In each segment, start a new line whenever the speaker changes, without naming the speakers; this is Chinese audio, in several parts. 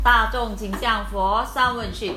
大众请向佛上问去。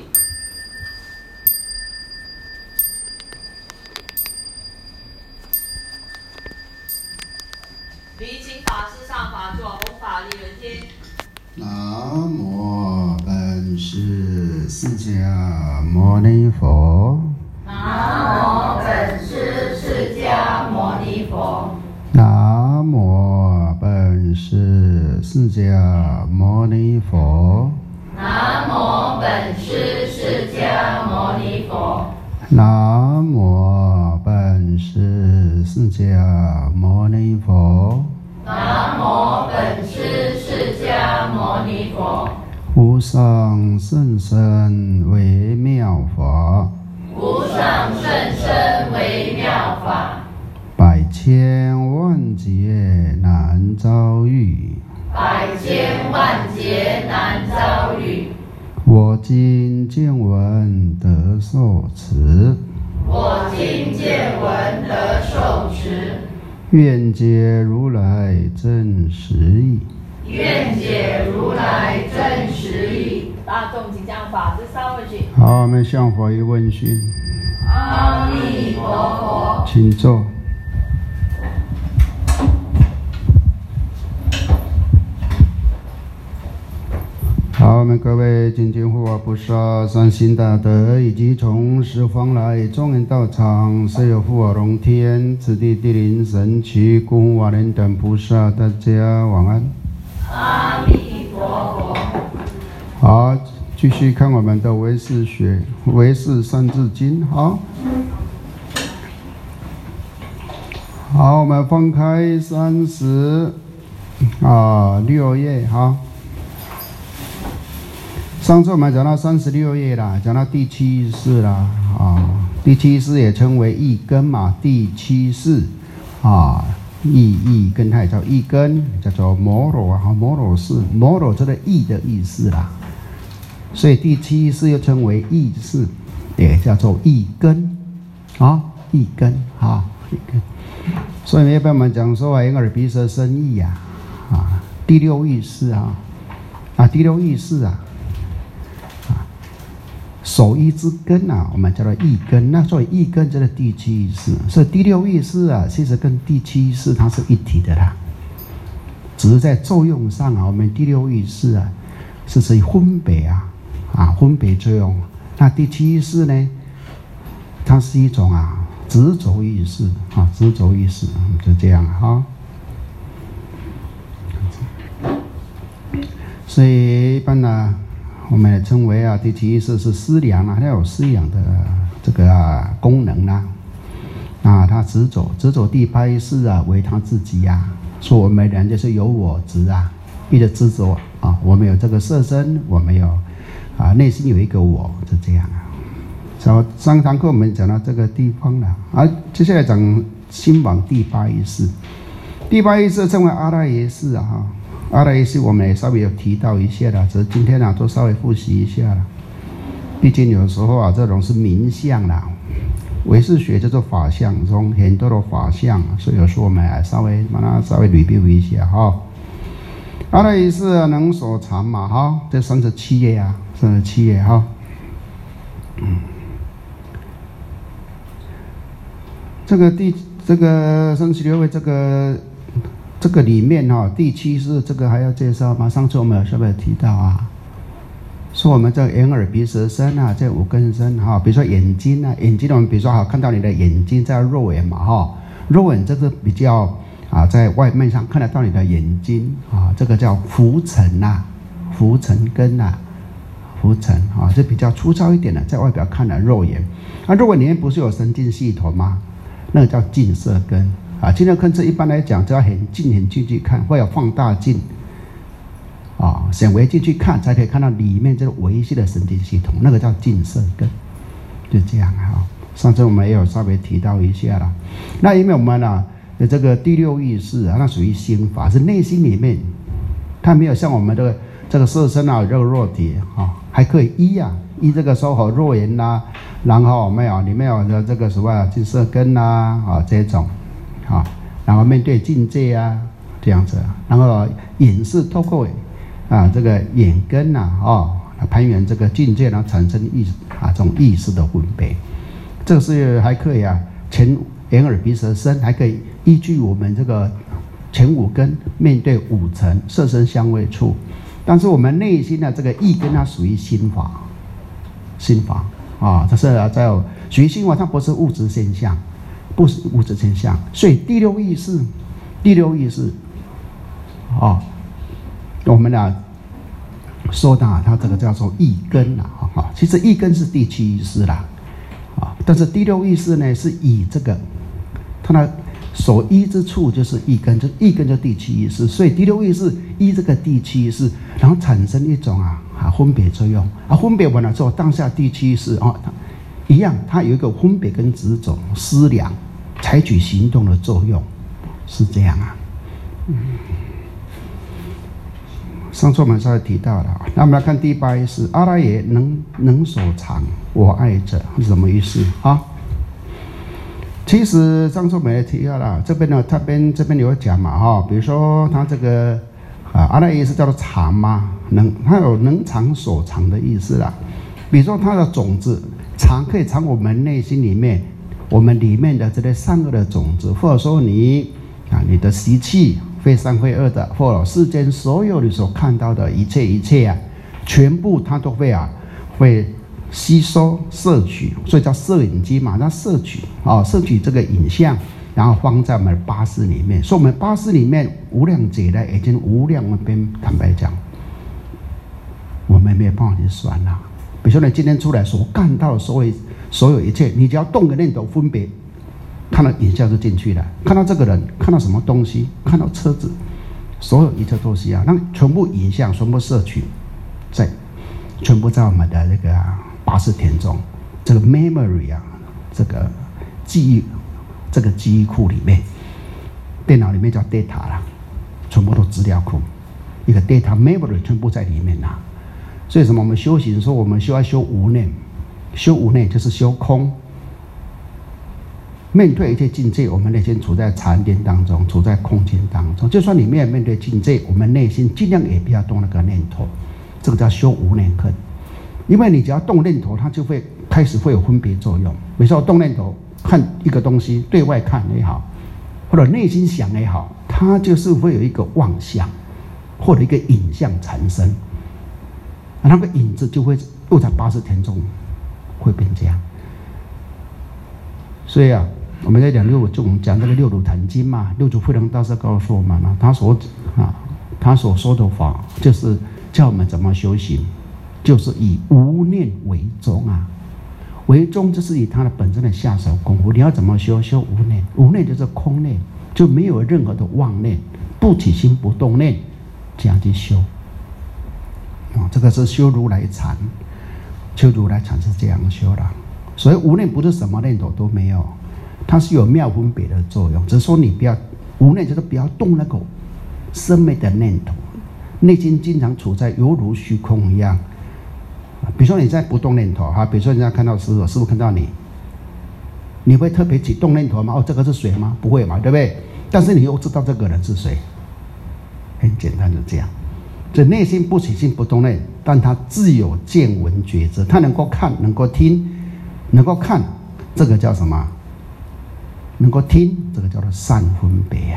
离请法师上法座，弘法利人天。
南无本师释迦牟尼佛。
南无本师释迦牟尼佛。
南无本师释迦牟尼佛。
南无本师释迦牟尼佛。
南无本师释迦牟尼佛。
南无本师释迦牟尼佛。
无上甚深微妙法，
无上甚深微妙法，
百千万劫难遭遇，
百千万劫难遭遇。
我今见闻得受持，
我今见闻得受持，
愿解如来真实义。
愿解如来真实义。
大众请向法师上问去。
好，我们向佛一问讯。
阿弥陀佛。
请坐。好，我们各位精进护法菩萨、善心大德以及从十方来众人道场，设有护法龙天、此地地灵神奇、护法人等菩萨，大家晚安。
阿弥陀佛。
好，继续看我们的唯识学，唯识三字经。好，好，我们翻开36页。好，上次我们讲到36页啦，讲到第七识啦。第七识也称为意根嘛，第七识意根，它也叫意根，叫做摩罗摩罗识，摩罗这个意的意思啦。所以第七识又称为意识，也叫做意根意根意根。所以一般我们讲说眼耳鼻舌身意第六意识第六意识首意之根我们叫做意根。那所以意根就是第七意识，所以第六意识其实跟第七意识它是一体的啦，只是在作用上我们第六意识是属于分别分别作用。那第七意识呢，它是一种执着意识执着意识，就这样所以一般我们也称为第七意识是思量它有思量的这个功能它执着第八意识为他自己说我们人就是有我执一直执着我们有这个色身，我们有内心有一个我，就这样上堂课我们讲到这个地方了接下来讲心王第八意识。第八意识称为阿赖耶识阿赖耶识我们也稍微有提到一下了，只是今天都稍微复习一下了。毕竟有时候这种是名相啦，唯识学叫做法相中很多的法相，所以有时候我们稍微把它稍微 review 一下阿赖耶识能所藏嘛这37页37页这个36页这个里面第七识这个还要介绍吗？上次我们有稍微提到说我们这眼耳鼻舌身这五根身比如说眼睛眼睛我们比如说看到你的眼睛在肉眼嘛肉眼这个比较在外面上看得到你的眼睛这个叫浮尘浮尘根浮尘这比较粗糙一点的，在外表看的肉眼肉眼里面不是有神经系统吗？那个叫近色根近色根这一般来讲就要很近去看，会有放大镜显微镜去看才可以看到里面这个微细的神经系统，那个叫近色根，就这样上次我们也有稍微提到一下了。那因为我们的这个第六意识那属于心法，是内心里面，它没有像我们的这个色身这个肉体还可以依这个收合肉眼然后里面有这个什么近色根这种然后面对境界这样子然后眼视透过这个眼根攀缘这个境界，然后产生这种意识的分别，这个是还可以前眼耳鼻舌身，还可以依据我们这个前五根面对五尘色声香味触，但是我们内心的这个意根它属于心法，这是在属于心法，它不是物质现象，不是物质现象，所以第六意识，我们说到它这个叫做意根其实意根是第七意识啦，但是第六意识呢是以这个它的所依之处就是意根，就意根就第七意识，所以第六意识依这个第七意识，然后产生一种分别作用，分别完了之后，当下第七意识一样，它有一个分别跟执着、思量、采取行动的作用，是这样上次我们稍微提到了，那我们来看第八意识，阿赖耶能所藏，我爱者是什么意思其实上次我们也提到了，这边有讲嘛比如说他这个阿赖耶是叫做藏嘛，它有能藏所藏的意思啦。比如说它的种子可以藏我们内心里面，我们里面的这些善恶的种子，或者说你的习气非善非恶的，或者世间所有你所看到的一切全部它都会吸收摄取，所以叫摄影机嘛，它摄取这个影像，然后放在我们的八识里面。所以我们八识里面无量劫来已经无量边，坦白讲，我们没有办法去算啦。比如说你今天出来所看到的所有一切，你只要动个念头分别，看到影像就进去了，看到这个人，看到什么东西，看到车子，所有一切东西那全部影像全部摄取全部在我们的这个八识田中，这个 memory 这个记忆库里面，电脑里面叫 data 啦，全部都资料库，一个 data memory 全部在里面所以什么？我们修行说我们要修无念，修无念就是修空。面对一切境界，我们内心处在禅定当中，处在空间当中。就算你没有面对境界，我们内心尽量也不要动那个念头，这个叫修无念根。因为你只要动念头，它就会开始会有分别作用。比如说动念头看一个东西，对外看也好，或者内心想也好，它就是会有一个妄想或者一个影像产生，那个影子就会又在八识田中会变这样。所以我们在讲我们讲这个六祖坛经嘛，六祖慧能大师告诉我们他所说的法就是叫我们怎么修行，就是以无念为宗为宗就是以他的本身的下手功夫。你要怎么修？修无念，无念就是空念，就没有任何的妄念，不起心不动念，这样去修这个是修如来禅，修如来禅是这样修的。所以无念不是什么念头都没有，它是有妙分别的作用，只是说你不要无念，就是不要动那个生灭的念头，内心经常处在犹如虚空一样。比如说你在不动念头比如说人家看到师父看到你会特别起动念头吗？这个是谁吗？不会嘛，对不对？但是你又知道这个人是谁，很简单的这样。这内心不起心不动念，但他自有见闻觉知，他能够看，能够听，能够看，这个叫什么？能够听，这个叫做善分别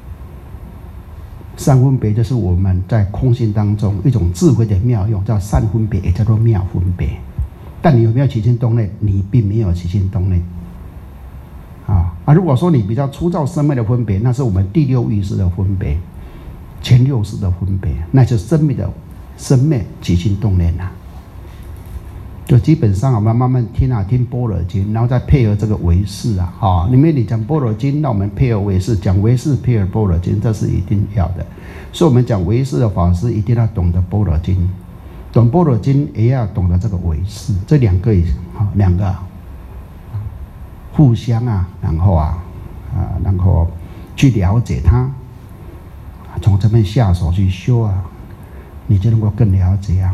善分别就是我们在空性当中一种智慧的妙用，叫善分别，也叫做妙分别。但你有没有起心动念？你并没有起心动念如果说你比较粗糙生灭的分别，那是我们第六意识的分别，前六识的分别，那就是生灭起心动念就基本上我们慢慢听般若经，然后再配合这个唯识因为你讲般若经，那我们配合唯识，讲唯识配合般若经，这是一定要的。所以我们讲唯识的法师一定要懂得般若经，懂般若经也要懂得这个唯识，这两个互相然后去了解它，从这边下手去修你就能够更了解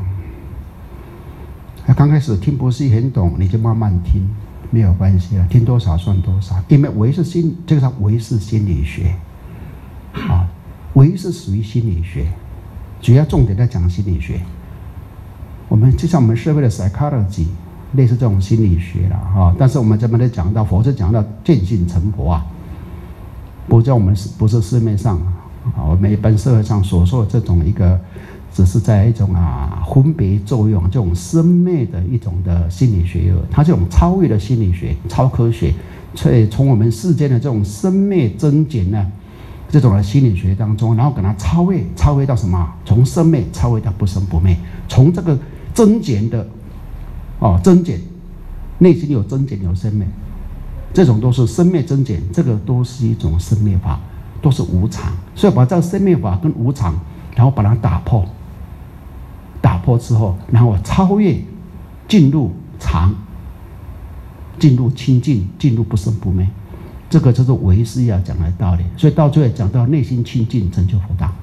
刚开始听不是很懂，你就慢慢听，没有关系了，听多少算多少。因为唯是这个叫唯是心理学唯是属于心理学， 主要重点在讲心理学。我们就像我们社会的 psychology， 类似这种心理学啦哈。但是我们这边在讲到佛是讲到见性成佛啊，不是市面上我们一般社会上所说的这种一个，只是在一种分别作用这种生灭的一种的心理学，它这种超越的心理学、超科学，所以从我们世间的这种生灭增减呢，这种的心理学当中，然后给它超越到什么？从生灭超越到不生不灭，从这个增减的增减，内心有增减有生灭，这种都是生灭增减，这个都是一种生灭法，都是无常。所以把这个生灭法跟无常，然后把它打破之后，然后超越，进入常，进入清净，进入不生不灭，这个就是唯识要讲的道理。所以到最后讲到内心清净，成就佛道。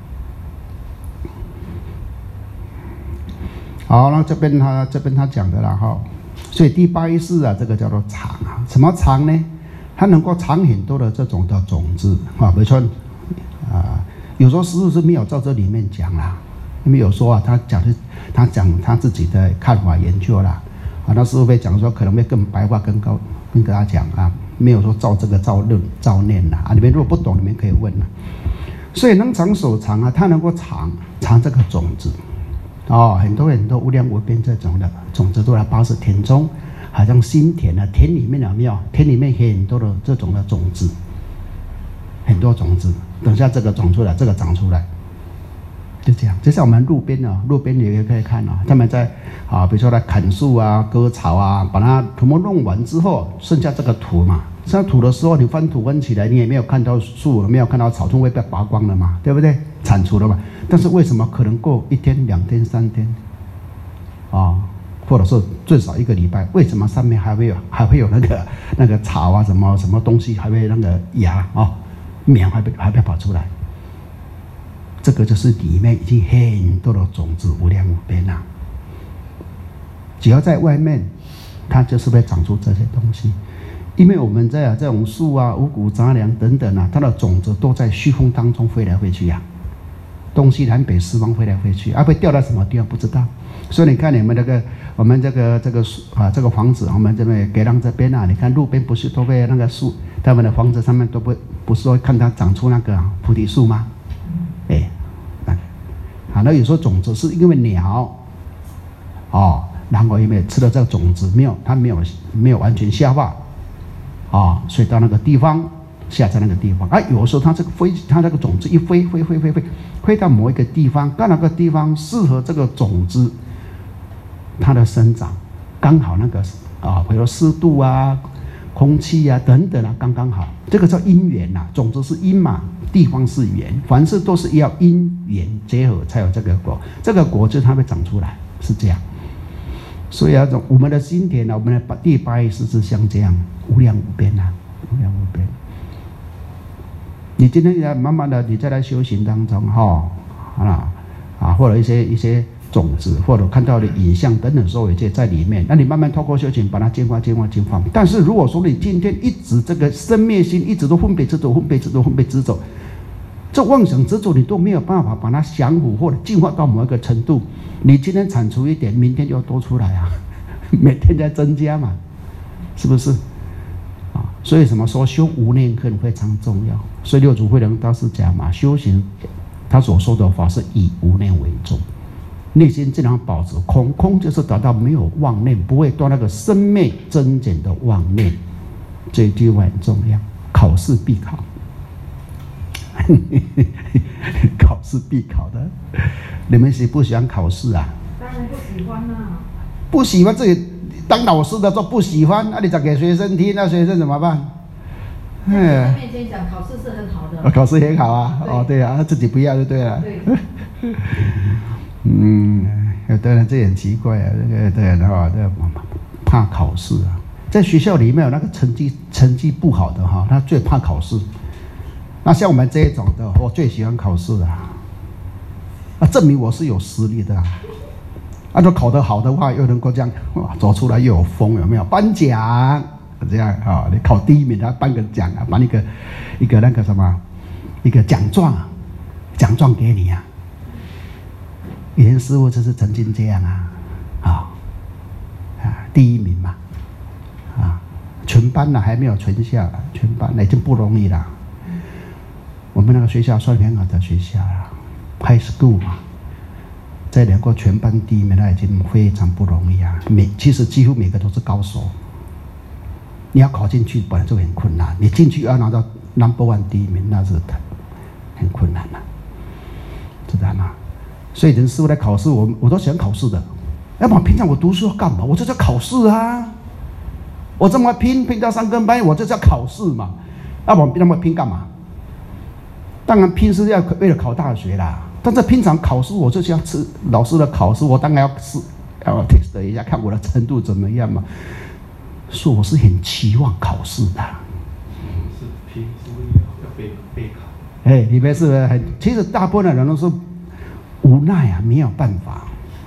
好，那这边他讲的啦哈，所以第八意识这个叫做常什么常呢？它能够藏很多的这种的种子比如说有时候师父是没有在这里面讲啦，因为有时候他讲他自己的看法研究啦那师父会讲说可能会更白话跟他讲没有说照这个照念啦你们如果不懂，你们可以问啦。所以能藏所藏它能够藏这个种子很多无量无边这种的种子都在80田中，好像心田田里面有没有？田里面很多的这种的种子，很多种子，等下这个长出来，这个长出来，就这样。就像我们路边你也可以看他们在比如说在砍树割草把它土木弄完之后，剩下这个土嘛，剩下土的时候，你翻土翻起来，你也没有看到树，没有看到草，就会被拔光了嘛，对不对？铲除了嘛。但是为什么可能过1天、2天、3天或者是最少1个礼拜，为什么上面还会有那个草什么东西还会那个芽苗还会跑出来？这个就是里面已经很多的种子无量无边了。只要在外面，它就是会长出这些东西。因为我们在这种树五谷杂粮等等它的种子都在虚空当中飞来飞去东西南北四方飞来飞去会掉到什么地方不知道。所以你看你们我们这个房子，我们这边给让这边你看路边不是都被那个树，他们的房子上面都不是说看它长出那个菩提树吗？那有时候种子是因为鸟然后因为吃了这个种子它没有完全消化所以到那个地方下在那个地方有时候它这个种子一飞到某一个地方，到那个地方适合这个种子它的生长，刚好那个比如说湿度空气等等刚刚好，这个叫因缘种子是因嘛，地方是缘，凡事都是要因缘结合才有这个果，这个果就是它会长出来，是这样。所以我们的心田我们的第八意识是像这样无量无边无量无边。你今天慢慢的你在来修行当中或者一些种子，或者看到的影像等等所有一切在里面，那你慢慢透过修行把它净化。但是如果说你今天一直这个生灭心一直都分别执着，这妄想执着你都没有办法把它降伏或者净化到某一个程度，你今天铲除一点，明天就要多出来每天在增加嘛，是不是所以什么说修无念恨非常重要。所以六祖慧能大师讲嘛，修行他所说的法是以无念为重，内心尽量保持空，空就是达到没有妄念，不会到那个生灭增减的妄念，这一句话很重要。考试必考考试必考的，你们喜不喜欢考试
当然不喜欢
不喜欢，自己当老师的说不喜欢，你讲给学生听，那学生怎么办？
在面前讲考试是很好的，
考试也好对自己不要就对了。对有的人这很奇怪这个人怕考试在学校里面有那个成绩不好的他最怕考试。那像我们这一种的，我最喜欢考试证明我是有实力的如果考得好的话，又能够这样走出来又有风，有没有颁奖？这样你考第1名，他颁个奖颁一个那个什么一个奖状给你以前师父就是曾经这样第1名嘛，全班还没有存下来，全班已经不容易了。我们那个学校算很好的学校了 ，High School 嘛，在两个全班第1名，那已经非常不容易啊。其实几乎每个都是高手。你要考进去本来就很困难，你进去要拿到 Number 1第1名，那是很困难的，知道吗？所以人师父来考试，我都喜欢考试的。要不然平常我读书要干嘛？我就是要考试啊！我这么拼到3更半夜，我就是要考试嘛。要不然那么拼干嘛？当然拼是要为了考大学啦。但是平常考试，我就是要吃老师的考试，我当然要 test 一下，看我的程度怎么样嘛。所以我是很期望考试的。
是拼，是为了要备考。
里面是其实大部分的人都是无奈啊，没有办法。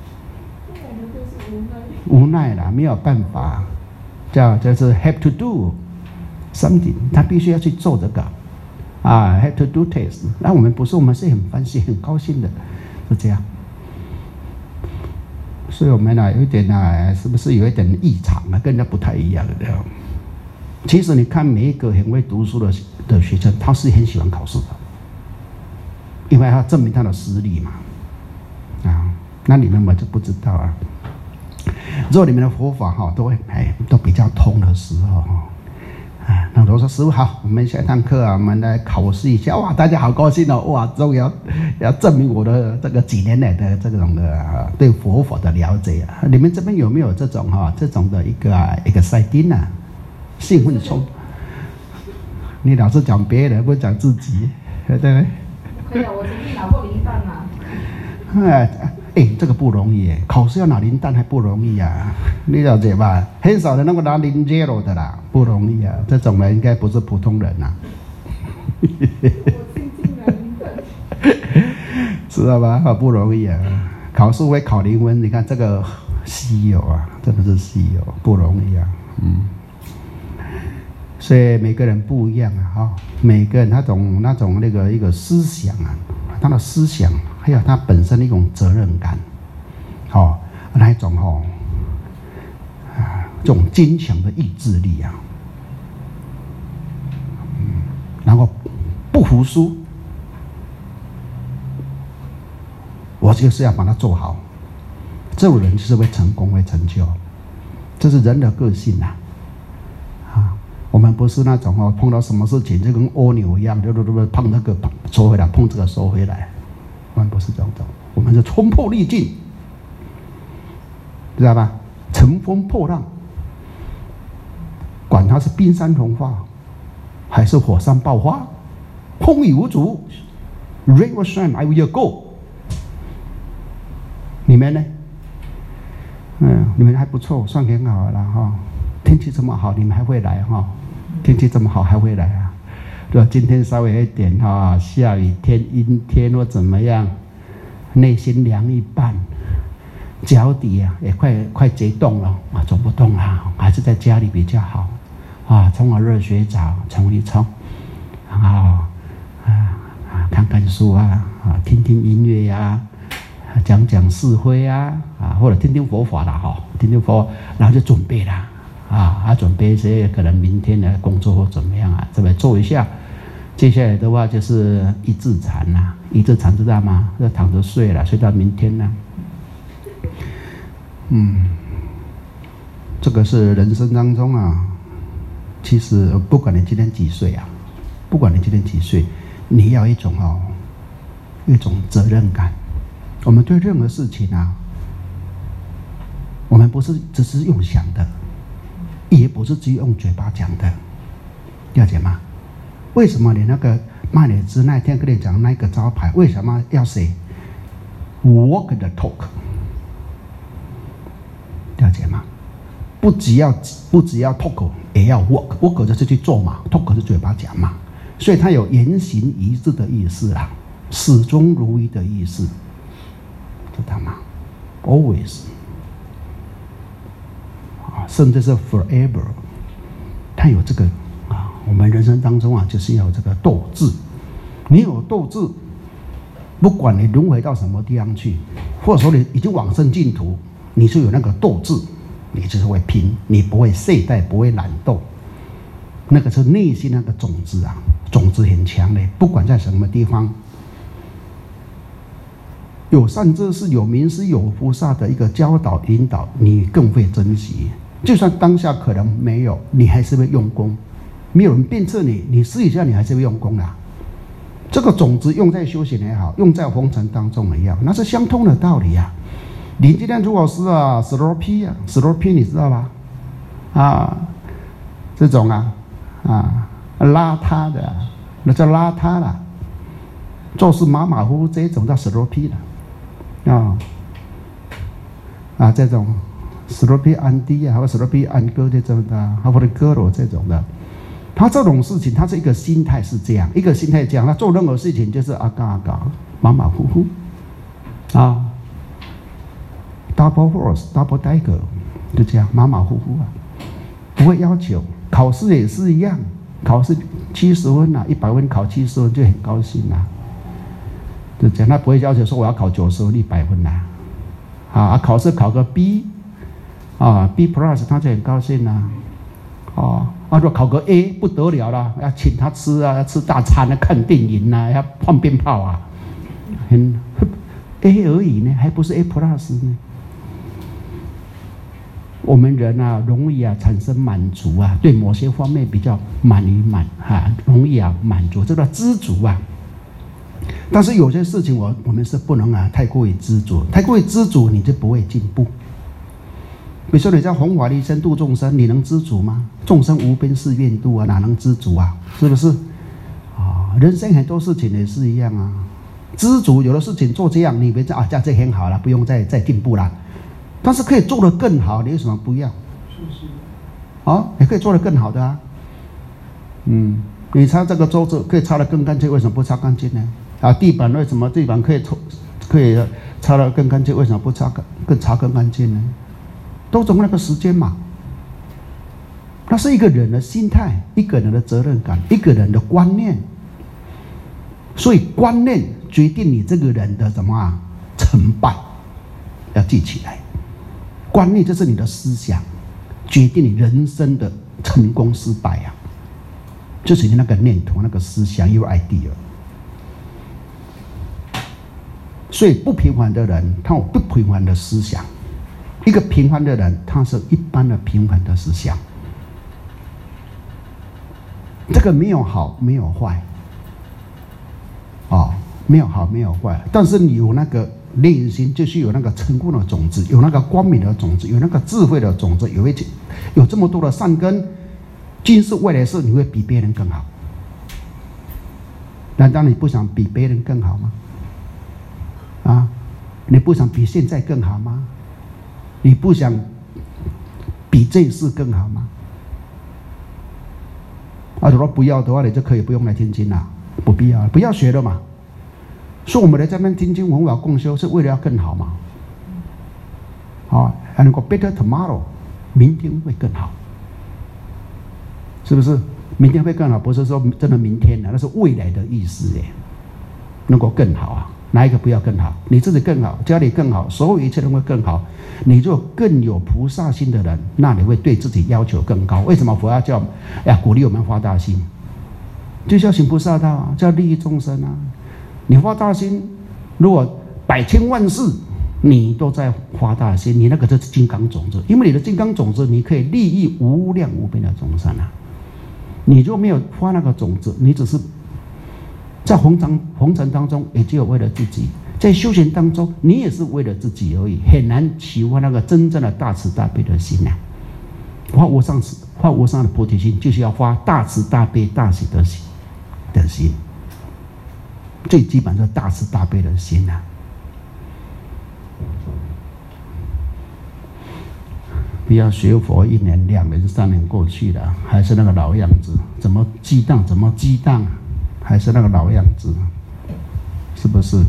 无奈啦，没有办法，就是 have to do something， 他必须要去做这个have to do test。那我们不是，我们是很欢喜、很高兴的，是这样。所以我们有一点是不是有一点异常啊？跟人家不太一样的。其实你看每一个很会读书的学生，他是很喜欢考试的，因为他证明他的实力嘛。那你们我就不知道啊。如果你们的佛法都比较通的时候那我说师父好，我们下一堂课我们来考试一下。哇，大家好高兴哦！哇，终于要证明我的这个几年来的这种的对佛法的了解啊！你们这边有没有这种的一个赛丁啊？兴奋冲！你老是讲别人，不讲自己，对不对？
可以啊，我曾经拿过零蛋嘛。
这个不容易耶，考试要拿零蛋还不容易啊，你了解吧？很少人能够拿0 的啦，不容易啊，这种人应该不是普通人啊。
我轻轻拿零蛋，
知道吧？不容易啊，考试会考0分，你看这个稀有啊，真的是稀有，不容易啊，所以每个人不一样啊，每个人那种一个思想啊，他的思想。还有他本身的一种责任感，那一种这种坚强的意志力啊，然后不服输，我就是要把它做好。这种人就是会成功，会成就，这是人的个性啊。我们不是那种碰到什么事情就跟蜗牛一样，就碰那个收回来，碰这个收回来。我们不是这种，我们是冲破逆境，知道吧？乘风破浪，管它是冰山融化，还是火山爆发，风雨无阻 ，Rain or shine, I will go。你们呢？你们还不错，算很好了哈。天气这么好，你们还会来哈？天气这么好还会来啊？对吧？今天稍微一点下雨天、阴天或怎么样，内心凉一半，脚底也快结冻了走不动了，还是在家里比较好冲个热水澡，冲一冲，然后看看书听听音乐讲讲是非或者听听佛法啦听听佛法，然后就准备啦准备一些可能明天的工作或怎么样这边做一下。接下来的话就是一字禅一字禅知道吗？就躺着睡了，睡到明天了。这个是人生当中其实不管你今天几岁不管你今天几岁，你要一种责任感。我们对任何事情我们不是只是用想的，也不是只用嘴巴讲的，了解吗？为什么你那个卖你之那天跟你讲那个招牌，为什么要写 walk the talk？ 了解吗？不只要 talk， 也要 walk 就是去做嘛， talk 是嘴巴讲嘛，所以它有言行一致的意思始终如一的意思，知道吗 ？Always 甚至是 forever， 它有这个。我们人生当中就是要有这个斗志，你有斗志， 不管你轮回到什么地方去，或者说你已经往生净土，你是有那个斗志，你就是会拼，你不会懈怠，不会懒惰，那个是内心那个种子啊，种子很强烈，不管在什么地方，有善知识、有名师、有菩萨的一个教导引导，你更会珍惜。就算当下可能没有，你还是会用功。没有人鞭策你，你私底下你还是会用功的。这个种子用在修行也好，用在红尘当中也好，那是相通的道理啊。你今天如果是sloppy 你知道吧？这种邋遢的，那叫邋遢了。做事马马虎虎这种叫 sloppy 的这种 sloppy 安迪或者 sloppy 安哥这种的，或者哥罗这种的。他这种事情，他是一个心态是这样，一个心态这样，他做任何事情就是阿嘎，马马虎虎double horse double tiger 就这样马马虎虎不会要求。考试也是一样，考试70分100分考70分就很高兴就这样，他不会要求说我要考90分100分考试考个 B B plus 他就很高兴如果考个 A 不得了了，要请他吃要吃大餐看电影要放鞭炮A 而已呢，还不是 A plus 呢。我们人容易产生满足对某些方面比较容易满足，这个知足但是有些事情我们是不能太过于知足，太过于知足你就不会进步。比如说你在弘法利生度众生，你能知足吗？众生无边誓愿度哪能知足是不是人生很多事情也是一样知足，有的事情做这样，你以为这样很好了，不用再进步了，但是可以做得更好，你为什么不要？也可以做得更好的你擦这个桌子可以擦得更干净，为什么不擦干净呢？地板为什么地板可以擦得更干净，为什么不擦更干净呢？都总那个时间嘛。那是一个人的心态，一个人的责任感，一个人的观念。所以观念决定你这个人的什么成败，要记起来。观念就是你的思想，决定你人生的成功失败就是你那个念头、那个思想 ，your idea。所以不平凡的人，他有不平凡的思想；一个平凡的人，他是一般的平凡的思想。这个没有好，没有坏，没有好，没有坏。但是你有那个内心，就是有那个成功的种子，有那个光明的种子，有那个智慧的种子，有这么多的善根，今世未来世，你会比别人更好。难道你不想比别人更好吗？你不想比现在更好吗？你不想比这一世更好吗？如果不要的话，你就可以不用来听经了，不必要，不要学了嘛。所以我们来这边听经闻法共修，是为了要更好嘛。and go better tomorrow， 明天会更好，是不是？明天会更好，不是说真的明天那是未来的意思能够更好哪一个不要更好？你自己更好，家里更好，所有一切都会更好。你就更有菩萨心的人，那你会对自己要求更高。为什么佛要叫鼓励我们发大心？就是要行菩萨道叫利益众生你发大心，如果百千万世你都在发大心，你那个就是金刚种子，因为你的金刚种子，你可以利益无量无边的众生你就没有发那个种子，你只是在红尘当中，也只有为了自己；在修行当中，你也是为了自己而已，很难启发那个真正的大慈大悲的心发无上的菩提心，就是要发大慈大悲大喜的心，最基本是大慈大悲的心不要学佛1年、2年、3年过去了，还是那个老样子，怎么激荡，还是那个老样子，是不是？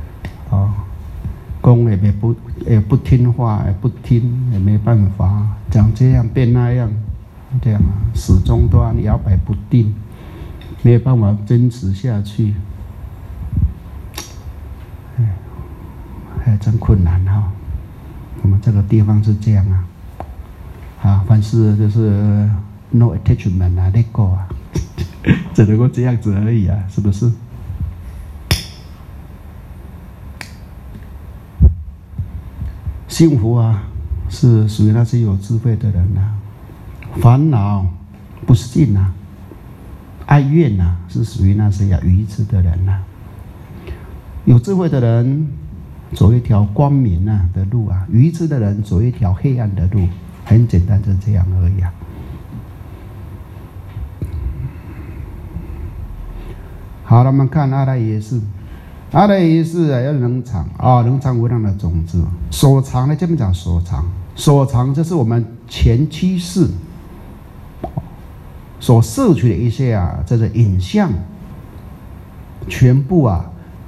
公也不听话，也不听，也没办法，讲这样变那样，这样始终都摇摆不定，没有办法坚持下去。 真困难哈。我们这个地方是这样啊，啊，凡事就是 no attachment 啊 ，let go 啊，只能够这样子而已啊，是不是？幸福啊，是属于那些有智慧的人啊。烦恼、不幸啊、哀怨啊，是属于那些愚痴的人啊。有智慧的人走一条光明啊的路啊，愚痴的人走一条黑暗的路，很简单，就这样而已啊。好了，我们看阿赖耶识。阿赖耶识啊，要能藏啊，能藏无量的种子。所藏呢，这边讲所藏，所藏就是我们前七世所摄取的一些啊，这个影像，全部啊，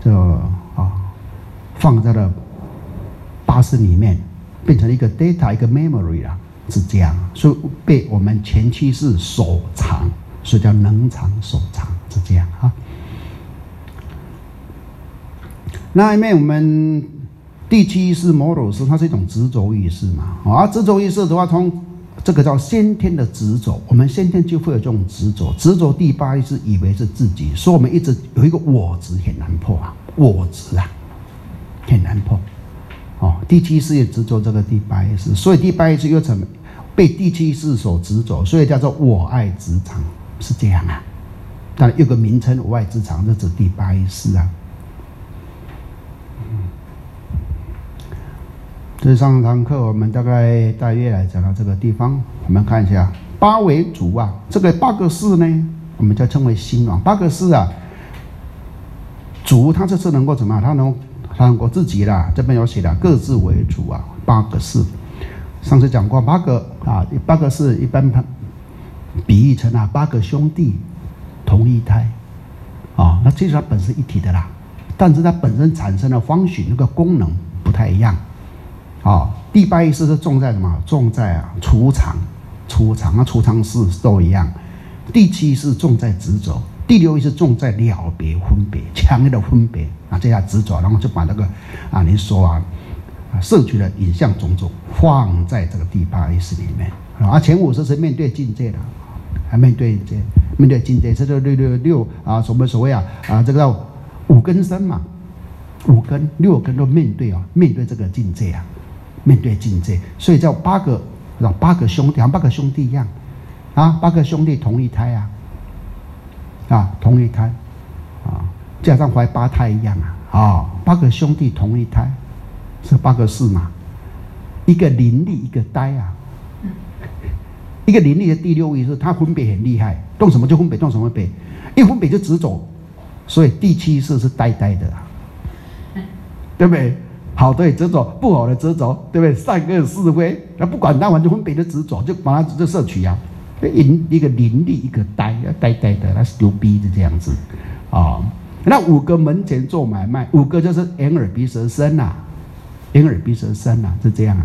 放在了巴士里面，变成一个 data 一个 memory 啊，是这样，所以被我们前七世所藏，所以叫能藏所藏，是这样啊。那因为我们第七意识摩罗识，它是一种执着意识嘛，啊，执着意识的话，从这个叫先天的执着，我们先天就会有这种执着，执着第八意识以为是自己，所以我们一直有一个我执很难破啊，我执啊很难破，哦，第七意识也执着这个第八意识，所以第八意识又成被第七意识所执着，所以叫做我爱执常，是这样啊。当然有个名称我爱执常，这指第八意识啊。这上堂课我们大约来讲到这个地方，我们看一下八为主啊，这个八个识呢，我们叫称为心王。八个识啊，主它这是能够怎么样？它能够自己啦，这边有写的各自为主啊，八个识。上次讲过八个识一般比喻成啊八个兄弟同一胎啊，那其实它本身一体的啦，但是它本身产生的方式那个功能不太一样。第八意识是重在什么？重在储藏，那储藏室都一样。第七意识重在执着，第六意识重在了别分别，强烈的分别啊，这下执着，然后就把那个你说摄取的影像种种放在这个第八意识里面前五识是面对境界的，面对境界，这就六所谓这个叫五根身嘛，五根六根都面对这个境界啊。面对境界，所以叫八个兄弟，像八个兄弟一样八个兄弟同一胎同一胎加上怀八胎一样八个兄弟同一胎是八个识嘛，一个伶俐一个呆一个伶俐的第六意识，它分别很厉害，动什么就分别，动什么分别，一分别就执着，所以第七识是呆呆的对不对？好的执着，不好的执着，对不对？善恶是非，那不管它，完全分别的执着，就把它就摄取一个伶俐，一个呆呆的，那是牛逼的这样子那五个门前做买卖，五个就是眼耳鼻舌身是这样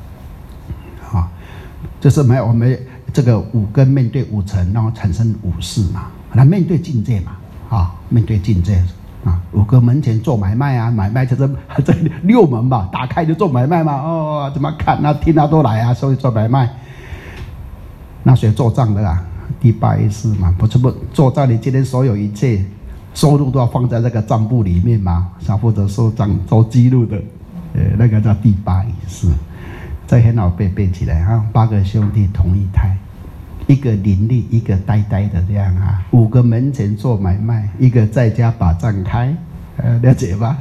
就是我们这个五根面对五尘，然后产生五识嘛，那面对境界嘛面对境界。五个门前做买卖买卖就是这六门吧，打开就做买卖嘛。怎么看听都来所以做买卖。那谁做账的第八意识嘛，不做账，你今天所有一切收入都要放在这个账簿里面嘛，想负责收账收记录的，那个叫第八意识。这很好背起来八个兄弟同一胎。一个伶俐，一个呆呆的这样五个门前做买卖，一个在家把账开，了解吧？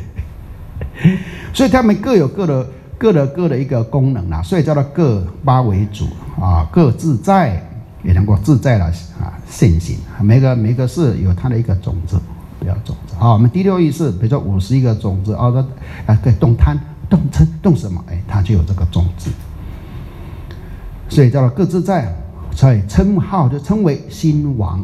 所以他们各有各的一个功能所以叫做各八为主各自在也能够自在了现行每个是有它的一个种子，不要种子我们第六意识，比如说51个种子可以动贪、动嗔、动什么它就有这个种子，所以叫做各自在。所以称号就称为心王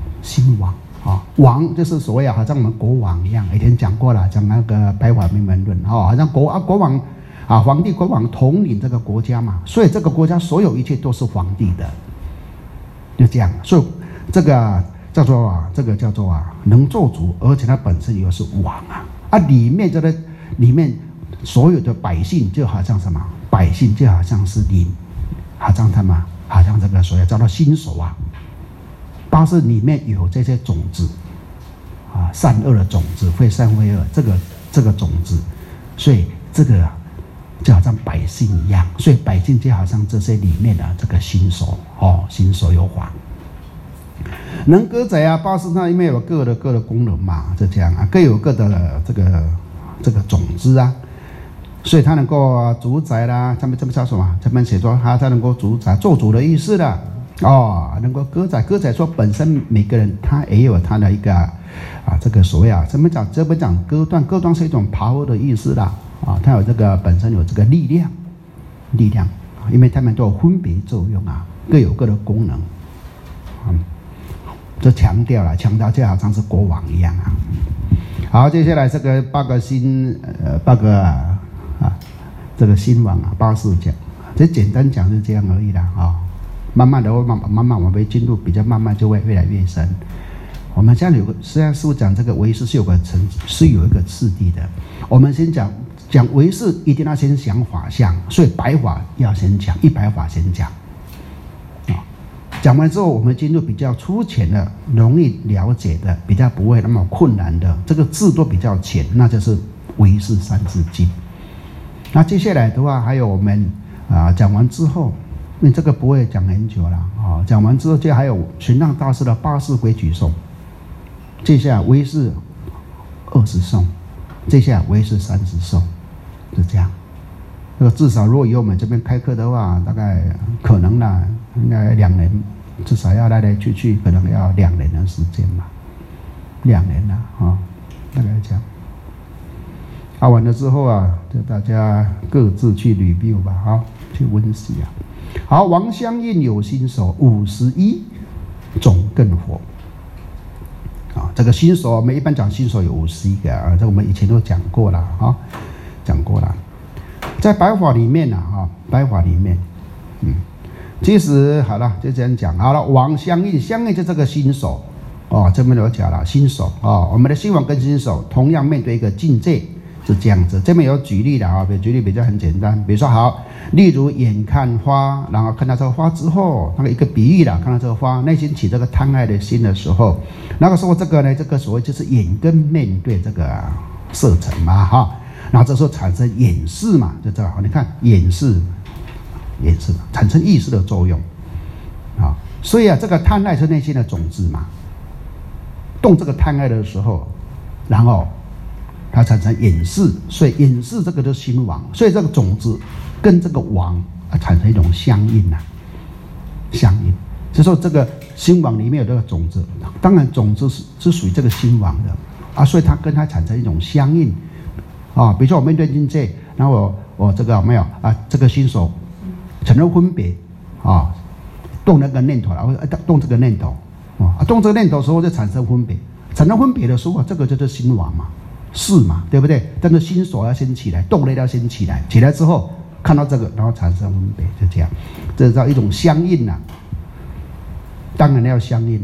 王就是所谓好像我们国王一样，以前讲过了，讲那个白话明门论好像国王皇帝国王统领这个国家嘛，所以这个国家所有一切都是皇帝的，就这样。所以这个叫做能做主，而且它本身又是王里面所有的百姓就好像什么？百姓就好像是灵，好像他们，好像这个所谓叫做新手啊。八识里面有这些种子啊，善恶的种子，会善会恶，这个种子，所以这个就好像百姓一样，所以百姓就好像这些里面的这个新手哦，新手有法。能歌仔啊，八识它因为有各的功能嘛，就这样啊，各有各的这个种子啊，所以它能够主宰啦。这边叫什么？这边写说它能够主宰做主的意思的哦，能够歌仔说本身每个人他也有他的一个这个所谓这边讲歌段是一种 power 的意思啦啊，它有这个本身有这个力量，因为他们都有分别作用啊，各有各的功能。就强调就好像是国王一样啊。好，接下来这个八个这个新王啊，八识讲，这简单讲是这样而已啦啊。慢慢我们会进入比较慢慢就会越来越深。我们现在实际上师父讲这个唯识是有一个次第的。我们先讲唯识，一定要先讲法相，所以白法要先讲，一白法先讲。讲完之后，我们进入比较粗浅的、容易了解的、比较不会那么困难的，这个字都比较浅，那就是唯识三字经。那接下来的话，还有我们讲完之后，因为这个不会讲很久了啊。讲完之后，就还有玄奘大师的八识规矩颂，接下来唯识20颂，接下来唯识30颂，是这样。这个至少如果以我们这边开课的话，大概可能啦，应该2年，至少要来去，可能要2年的时间吧，2年了啊，大概这样。完了之后就大家各自去review吧，去温习啊。好，王相应有心手51，总更活。这个心手我们一般讲心手有51个啊，这我们以前都讲过了啊，在白法里面白法里面，其实好了，就这样讲好了。王相应就这个心手这边有讲了，心手我们的心王跟心手同样面对一个境界是这样子。这边有举例的举例比较很简单，比如说好，例如眼看花，然后看到这个花之后，那个一个比喻啦，看到这个花，内心起这个贪爱的心的时候，那个时候这个所谓就是眼根面对这个色尘嘛然后这时候产生眼识嘛，就这样。你看眼识产生意识的作用所以这个贪爱是内心的种子嘛。动这个贪爱的时候，然后它产生眼识，所以眼识这个就是心王，所以这个种子跟这个王产生一种相应相应。所以说这个心王里面有这个种子，当然种子是属于这个心王的所以它跟它产生一种相应。比如说我面对境界，然后我这个有没有这个心手产生分别动那个念头动这个念头动这个念头的时候就产生分别，产生分别的时候这个就是心王嘛，是嘛，对不对？但是心手要先起来，动力要先起来，起来之后看到这个，然后产生分别，就这样，这叫一种相应当然要相应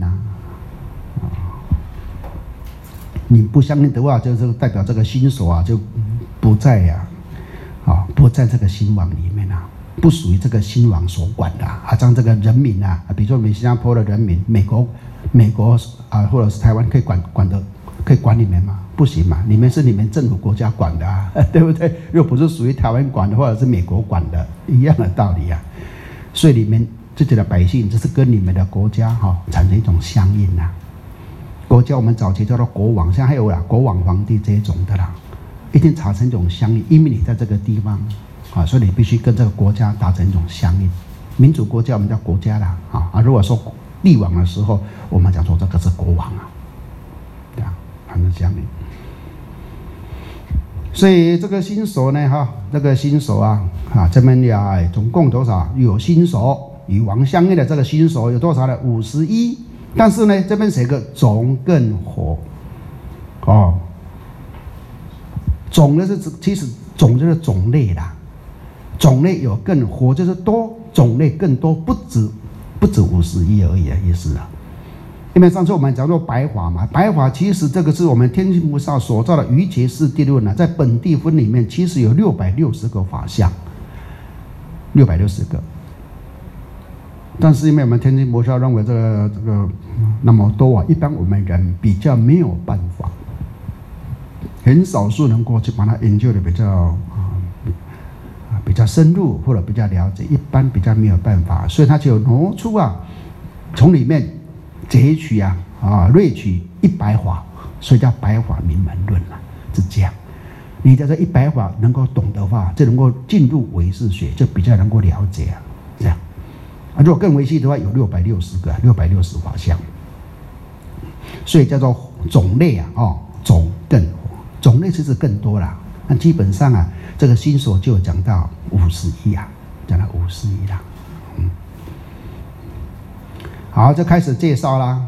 你不相应的话，就是代表这个心手就不在不在这个心王里面不属于这个心王所管的像这个人民比如说我们新加坡的人民，美国或者是台湾可以管你们吗？不行嘛，你们是你们政府国家管的对不对？又不是属于台湾管的，或者是美国管的，一样的道理所以你们自己的百姓，就是跟你们的国家产生一种相应国家我们早期叫做国王，现在还有国王皇帝这一种的一定产生一种相应，因为你在这个地方所以你必须跟这个国家达成一种相应。民主国家我们叫国家如果说帝王的时候，我们讲说这个是国王对产生相应。所以这个心手呢这个心手这边总共多少？有心手与王相应的这个心手有多少呢？51。但是呢，这边写个总更活总呢是其实总就是种类啦，种类有更活就是多，种类更多，不止51而已的意思因为上次我们讲到白法嘛，白法其实这个是我们天心菩萨所造的瑜伽师地论啊，在本地分里面其实有660个法相，660个。但是因为我们天心菩萨认为这个那么多啊，一般我们人比较没有办法，很少数能够去把它研究的比较深入或者比较了解，一般比较没有办法，所以他就挪出啊，从里面截取锐取100法，所以叫白法明门论啊，是这样。你在这100法能够懂的话，就能够进入唯识学，就比较能够了解啊，这样。如果更维系的话，有660个，660法相，所以叫做种类啊，种类其实更多啦。那基本上啊，这个心所就讲到51啊，讲到51啦。好，就开始介绍啦，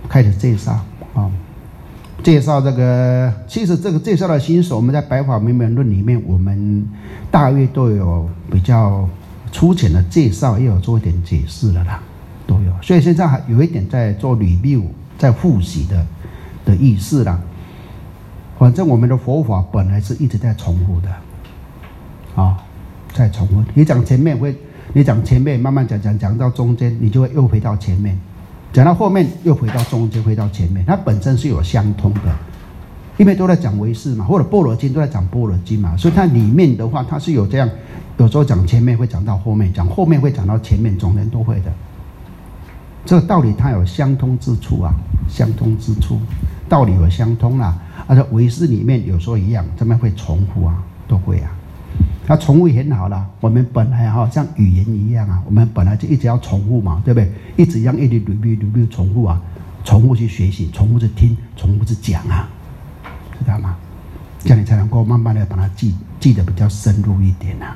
介绍这个。其实这个介绍的心所，我们在《白法明门论》里面，我们大约都有比较粗浅的介绍，也有做一点解释了啦，都有。所以现在还有一点在做review，在复习的意思啦。反正我们的佛法本来是一直在重复的，在重复。你讲前面慢慢讲到中间，你就会又回到前面，讲到后面又回到中间，回到前面，它本身是有相通的，因为都在讲唯识嘛，或者般若经都在讲般若经嘛，所以它里面的话，它是有这样，有时候讲前面会讲到后面，讲后面会讲到前面，中间都会的。这个道理它有相通之处啊，道理有相通啦。而且唯识里面有时候一样，这边会重复啊，都会啊。它重复很好啦，我们本来像语言一样啊，我们本来就一直要重复嘛，对不对？一直一直review重复啊，重复去学习，重复去听，重复去讲啊，知道吗？这样你才能够慢慢的把它记得比较深入一点啊。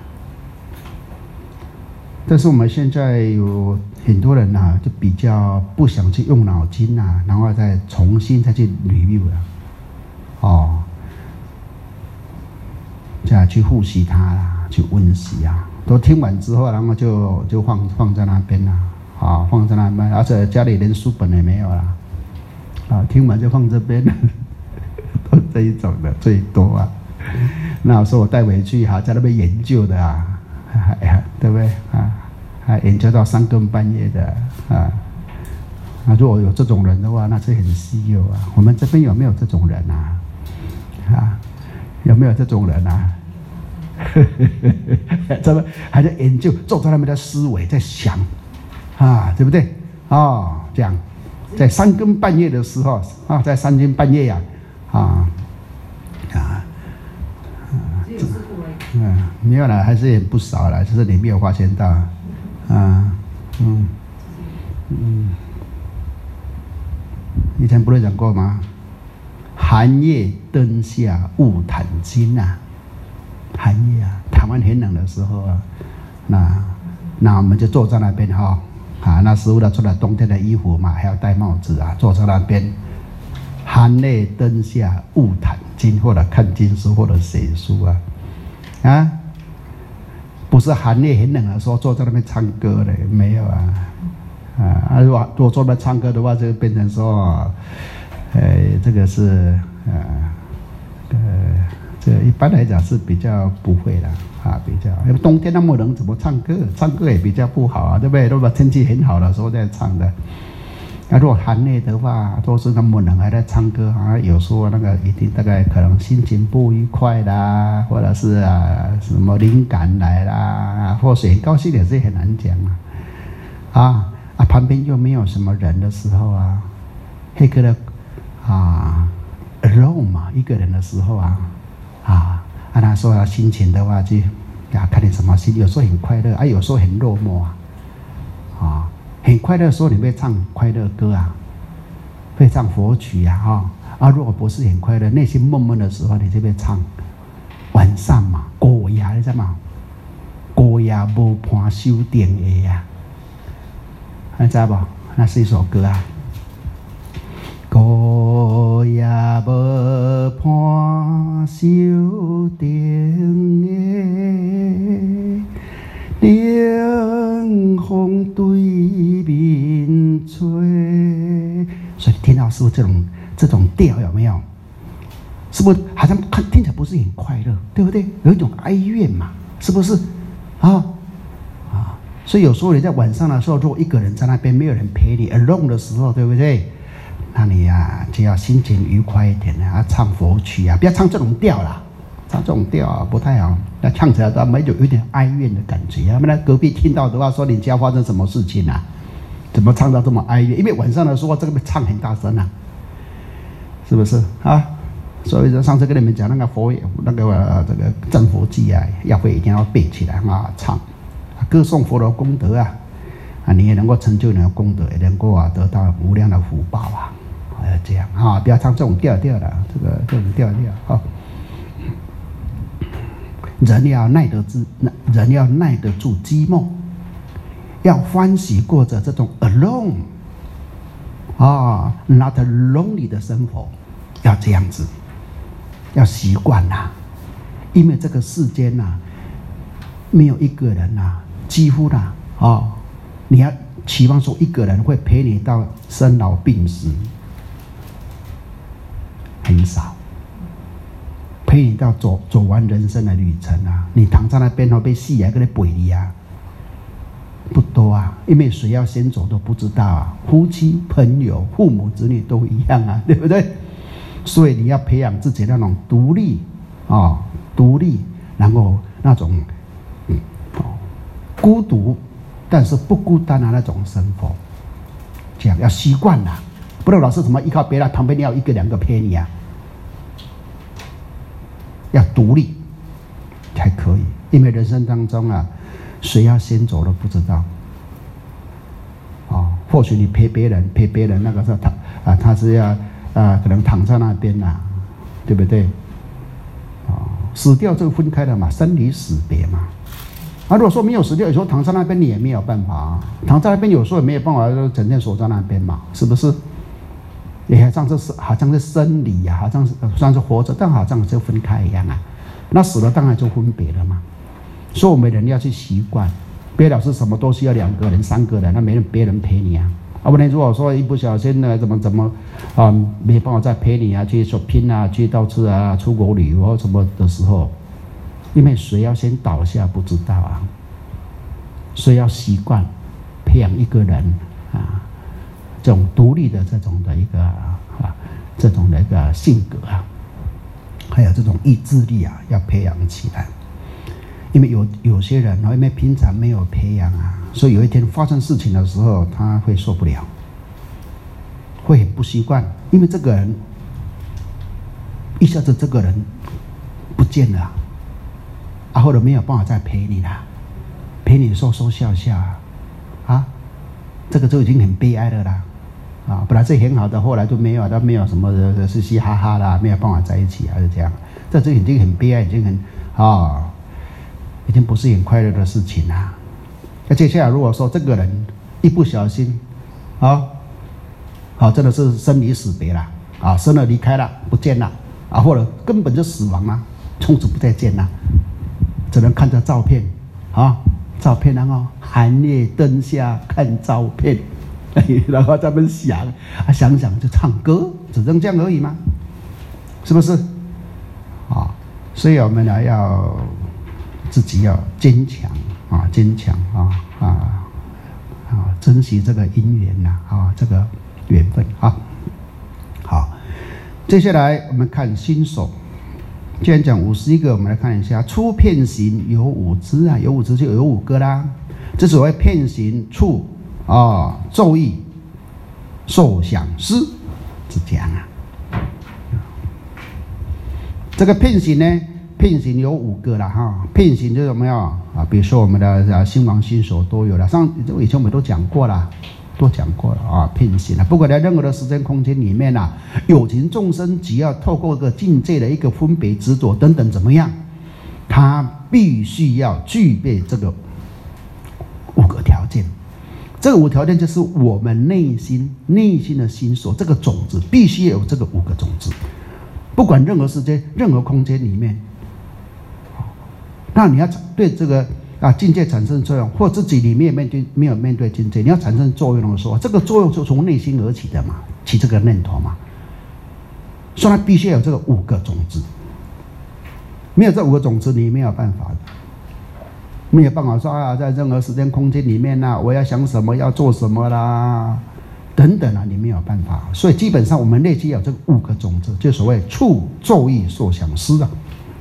但是我们现在有很多人就比较不想去用脑筋啊，然后再重新再去 review 了，再去复习它啦，去温习啊，都听完之后，然后就放在那边啦，放在那边，而且家里连书本也没有啦，听完就放这边，都这一种的最多啊。那我说我带回去在那边研究的对不对还研究到3更半夜的如果有这种人的话，那是很稀有啊。我们这边有没有这种人啊？有没有这种人啊？这边还在研究，坐在他们的思维在想对不对？这样，在3更半夜的时候在3更半夜没有了，还是也不少了，只是你没有发现到以前不是讲过吗？寒夜灯下雾谈经啊，寒夜台湾很冷的时候那我们就坐在那边那时候穿了冬天的衣服嘛，还要戴帽子坐在那边，寒夜灯下雾谈经，或者看经书，或者写书不是寒夜很冷的时候坐在那边唱歌的，没有如果坐那边唱歌的话，就变成说这个是这一般来讲是比较不会的比较，因为冬天那么冷，怎么唱歌？唱歌也比较不好对不对？如果天气很好的时候再唱的。如果寒夜的话，都是那么冷还在唱歌有时候那个一定大概可能心情不愉快啦，或者是什么灵感来啦，或许很高兴也是很难讲旁边又没有什么人的时候黑个的alone 嘛，一个人的时候他说心情的话就看你什么心，有时候很快乐有时候很落寞很快乐的时候你会唱快乐歌会唱佛曲如果不是很快乐，内心闷闷的时候，你就会唱晚上嘛，孤夜你知道吗？孤夜无伴守定的你知道不？那是一首歌孤夜无伴守定的，冷风对面吹。 到是不是这种调有没有？是不是好像听起来不是很快乐，对不对？有一种哀怨嘛，是不是？所以有时候你在晚上的时候，如果一个人在那边没有人陪你 alone 的时候，对不对？那你就要心情愉快一点啊，唱佛曲啊，不要唱这种调啦，唱这种调啊不太好，那唱起来都有点哀怨的感觉啊。那隔壁听到的话说你家发生什么事情啊？怎么唱到这么哀怨？因为晚上的时候这个唱很大声啊，是不是啊？所以上次跟你们讲那个这个正佛记啊，一定要背起来啊，唱。歌颂佛的功德啊，你也能够成就你的功德，也能够得到无量的福报啊，这样啊，不要唱这种调调的，这种调调啊。人要耐得住寂寞，要欢喜过着这种 alone not lonely 的生活，要这样子，要习惯啦，因为这个世间没有一个人几乎你要期望说一个人会陪你到生老病死，很少。陪你到走完人生的旅程你躺在那边被戏跟你背你不多因为谁要先走都不知道夫妻、朋友、父母、子女都一样对不对？所以你要培养自己那种独立，然后那种孤独但是不孤单的那种生活，这样要习惯不能老是什么依靠别人，旁边要一个两个陪你要独立才可以。因为人生当中谁要先走都不知道或许你陪别人那个时候他是要可能躺在那边对不对？死掉就分开了嘛，生离死别嘛。如果说没有死掉，有时候躺在那边你也没有办法躺在那边有时候也没有办法，就整天锁在那边嘛，是不是？也好像是生理好像是算是活着，但好像就分开一样那死了当然就分别了嘛。所以我们人要去习惯，别老是什么都需要2个人、3个人，那没别人陪你不然如果说一不小心怎么没办法再陪你去shopping去到处出国旅游什么的时候，因为谁要先倒下不知道所以要习惯培养一个人这种独立的这种的一个性格还有这种意志力要培养起来。因为有些人因为平常没有培养所以有一天发生事情的时候他会受不了，会很不习惯，因为这个人一下子这个人不见了或者没有办法再陪你了，陪你说笑这个就已经很悲哀的啦本来是很好的，后来就没有，都没有什么嘻嘻哈哈啦，没有办法在一起还是这样，这就已经很悲哀，已经很已经不是很快乐的事情那接下来如果说这个人一不小心真的是生离死别了生了离开了不见了或者根本就死亡了，从此不再见了，只能看着照片照片然后寒夜灯下看照片然后咱们想就唱歌，只能这样而已吗？是不是所以我们要自己要坚强珍惜这个因缘这个缘分好，接下来我们看心手。既然讲51个，我们来看一下初遍行有5支有5支就有5个啦。这所谓遍行处咒意受想思是这样这个遍行呢，遍行有5个啦遍行就是什么比如说我们的心王心手都有了，以前我们都讲过了遍行不管在任何的时间空间里面有情众生只要透过一个境界的一个分别执着等等怎么样，他必须要具备这个5个条件。这个5条件就是我们内心的心所，这个种子必须有这个5个种子，不管任何时间任何空间里面那你要对这个境界产生作用，或自己里面没有面对境界，你要产生作用的时候，这个作用就从内心而起的嘛， 起这个念头嘛。所以它必须有这个5个种子，没有这5个种子，你没有办法的，没有办法说啊，在任何时间空间里面啊，我要想什么，要做什么啦，等等啊，你没有办法。所以基本上我们内心有这个5个种子，就所谓触、咒、意、受、想、思啊。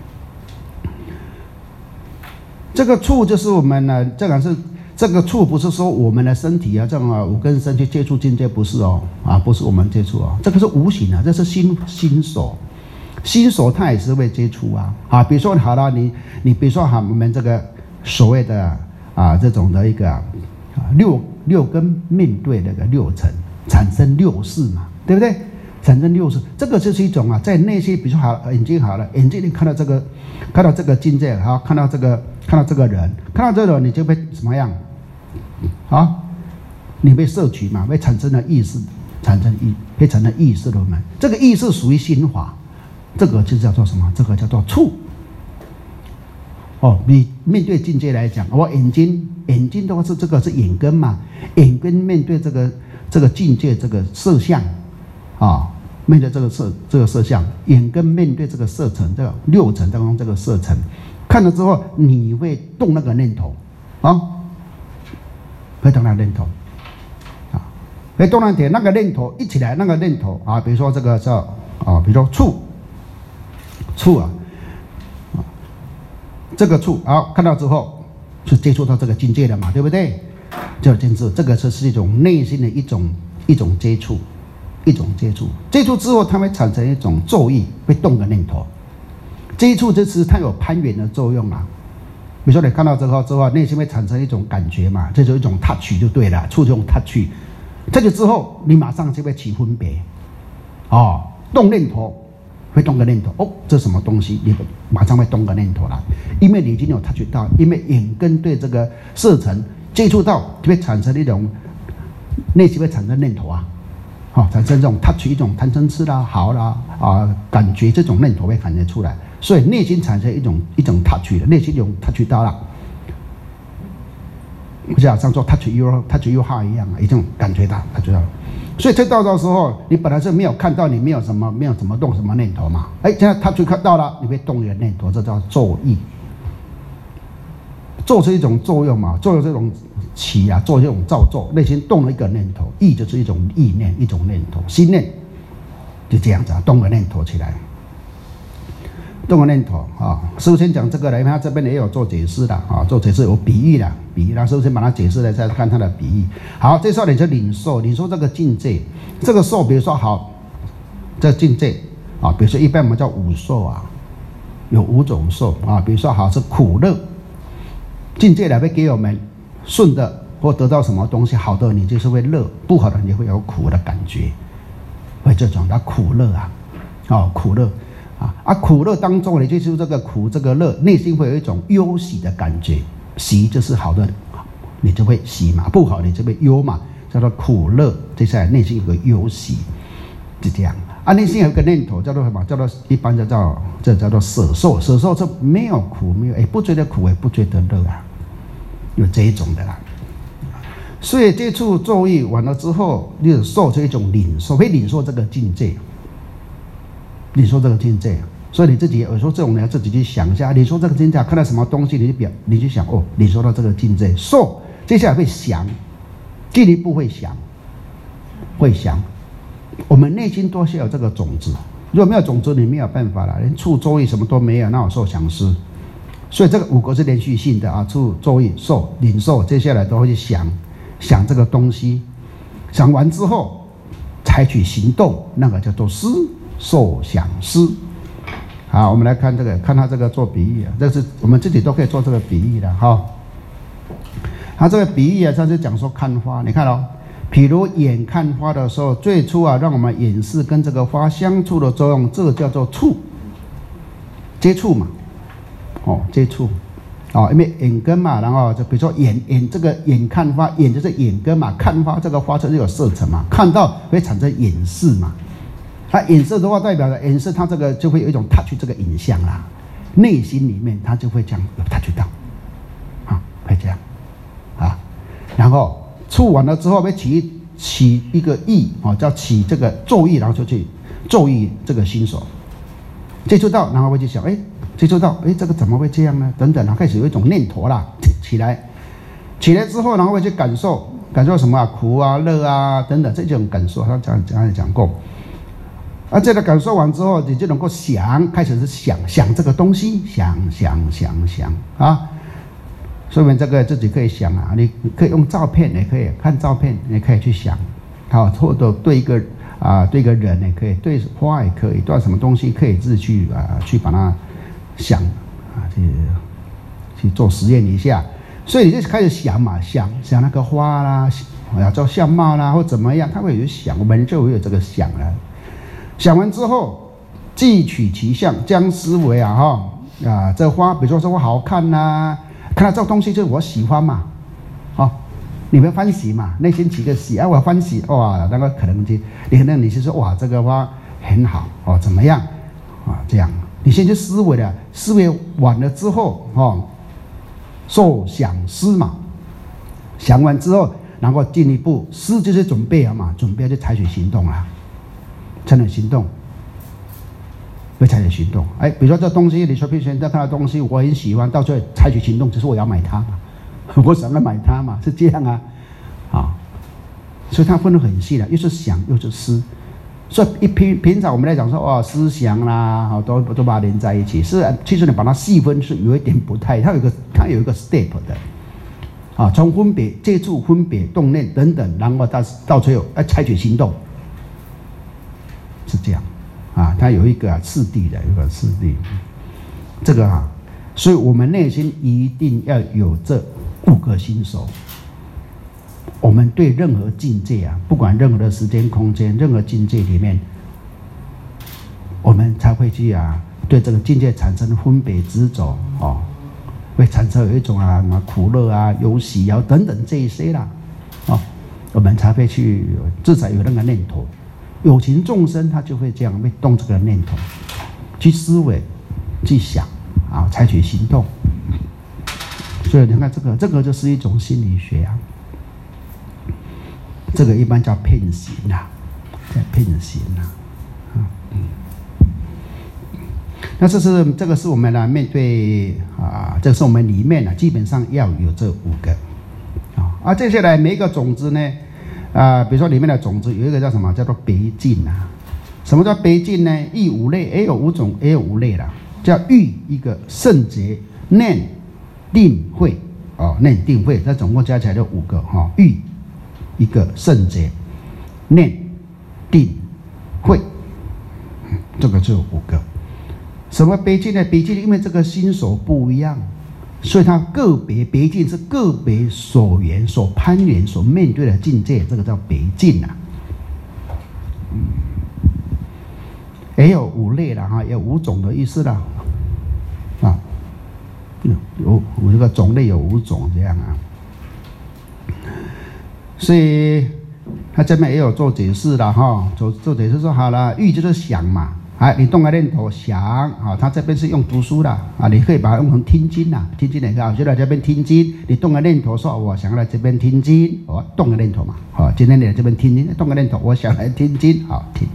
这个触就是我们呢，这个触不是说我们的身体啊，这样啊5根身去接触境界，不是哦，啊不是我们接触哦，这个是无形的，这是心手，心手它也是会接触啊，比如说好了，你比如说我们这个所谓的这种的一个六根面对那个6尘，产生6识嘛，对不对？产生6识，这个就是一种在内心，比如说好了，眼睛好了，眼睛你看到这个境界，好，看到这个人，看到这个人，你就会怎么样？你被摄取嘛，会产生了意识，会产生意识的嘛。这个意识属于心法，这个就叫做什么？这个叫做触。你面对境界来讲，我眼睛的话是这个是眼根嘛，眼根面对这个境界这个色相面对这个色相，眼根面对这个色尘，这个6尘当中这个色尘，看了之后你会动那个念头会动那个念头会动那个念头一起来，那个念头比如说这个叫比如说触这个触看到之后是接触到这个境界了嘛，对不对？就见智，这个是一种内心的一种接触，接触之后它会产生一种咒意，会动个念头。接触这次它有攀缘的作用比如说你看到之后，内心会产生一种感觉嘛，这就一种 touch 就对了，触这种 touch， 这个之后你马上就会起分别，动念头，会动个念头，这什么东西？你马上会动个念头来，因为你已经有 touch 到，因为眼根对这个色尘接触到，就会产生一种内心会产生念头产生这种 touch 一种贪嗔痴啦、好啦感觉，这种念头会产生出来。所以内心产生一种 touch 的，内心有 touch 到了，就好像说 touch your heart 一样一种感觉到 touch 到。所以这到的时候，你本来是没有看到，你没有怎么动什么念头嘛，现在 touch 看到了，你会动一个念头，这叫咒意。咒是一种作用嘛，作用这种起做这种造作，内心动了一个念头，意就是一种意念，一种念头，心念就这样子动个念头起来。动个念头师父先讲这个了，因为他这边也有做解释的做解释有比喻的，师父先把它解释了，再看它的比喻。好，这时候你就领受这个境界，这个受，比如说好，这境界比如说一般我们叫5受有5种受比如说好是苦乐境界来会给我们顺的或得到什么东西，好的你就是会乐，不好的你会有苦的感觉，会这种的苦乐苦乐。苦乐当中，你就是这个苦这个乐，内心会有一种忧喜的感觉，喜就是好的，你就会喜嘛；不好你就会忧嘛，叫做苦乐。接下来内心有个忧喜，就这样。内心有一个念头叫做什么？叫做一般叫做舍受，舍受是没有苦，没有不觉得苦，也不觉得乐有这一种的啦。所以接触咒意完了之后，你受是一种领受，会领受这个境界。你说这个境界，所以你自己有时候这种你要自己去想一下，你说这个境界看到什么东西，你就想你说到这个境界，受接下来会想，进一步会想，我们内心多是有这个种子，如果没有种子，你没有办法了，连触咒意什么都没有，那我受想思。所以这个5个是连续性的触咒意受领受，接下来都会去想这个东西，想完之后采取行动，那个叫做思。受想思。好，我们来看这个，看他这个做比喻这是我们自己都可以做这个比喻的他这个比喻他是讲说看花，你看譬如眼看花的时候，最初让我们眼识跟这个花相处的作用，这个叫做触，接触嘛，接触因为眼根嘛，然后就比如说眼这个眼看花，眼就是眼根嘛，看花这个花就是有色尘嘛，看到会产生眼识嘛。它眼色的话，代表了眼色，它这个就会有一种 touch 这个影像啦，内心里面它就会这样有 touch 到，会这样然后触完了之后会起起一个意叫起这个咒意，然后就去咒意这个心所，接触到，然后会去想，接触到，这个怎么会这样呢？等等，然后开始有一种念头啦，起来之后，然后会去感受什么苦啊、乐啊等等这种感受，他讲过。这个感受完之后，你就能够想，开始是想这个东西，想啊。所以我们这个自己可以想啊，你可以用照片，也可以看照片，也可以去想，好，或者对一个人也可以，对花也可以，对什么东西可以自己去把它想去做实验一下。所以你就开始想嘛，想那个花啦，做相貌啦，或怎么样，他会有想，我们就会有这个想了。想完之后，既取其相，将思维这花，比如说这花好看呐，看到这个东西就是我喜欢嘛，你们欢喜嘛，内心起个喜我欢喜哇，那个可能你是说哇这个花很好怎么样这样，你先去思维了，思维完了之后受想思嘛，想完之后，然后进一步思就是准备了嘛，准备就采取行动了。才能行动，会采取行动。比如说这东西，你说平时看到东西，我很喜欢，到最后采取行动，就是我要买它嘛，我想要买它嘛，是这样所以它分得很细了，又是想又是思。所以平常我们来讲说思想啦，都把它连在一起。其实你把它细分是有一点不太，它有一个 step 的从分别接触、分别动念等等，然后到最后采取行动。是这样它有一个次第的，有个次第。这个所以我们内心一定要有这5个心所。我们对任何境界不管任何的时间空间，任何境界里面，我们才会去对这个境界产生分别执着会产生有一种苦乐忧喜等等这一些啦我们才会去至少有那个念头。有情众生他就会这样会动这个念头，去思维，去想采取行动。所以你看这个就是一种心理学这个一般叫骗行骗行那这个是我们来面对这个是我们里面基本上要有这5个接下来每一个种子呢比如说里面的种子有一个叫什么，叫做别境什么叫别境呢？意5类，也有5种，也有5类啦。叫欲一个，圣洁、念、定、慧念、定、慧，这总共加起来就5个欲一个，圣洁、念、定、慧，这个就有5个。什么别境呢？别境因为这个心所不一样。所以它个别别境是个别所缘、所攀缘、所面对的境界，这个叫别境也有5类了也有5种的意思了有这个种类有5种这样所以他这边也有做解释了做解释说好了，欲就是想嘛。你动个念头想他这边是用读书的你可以把它用成听经听经也可以就来这边听经。你动个念头说我想来这边听经，动个念头嘛今天你来这边听经，动个念头我想来听经听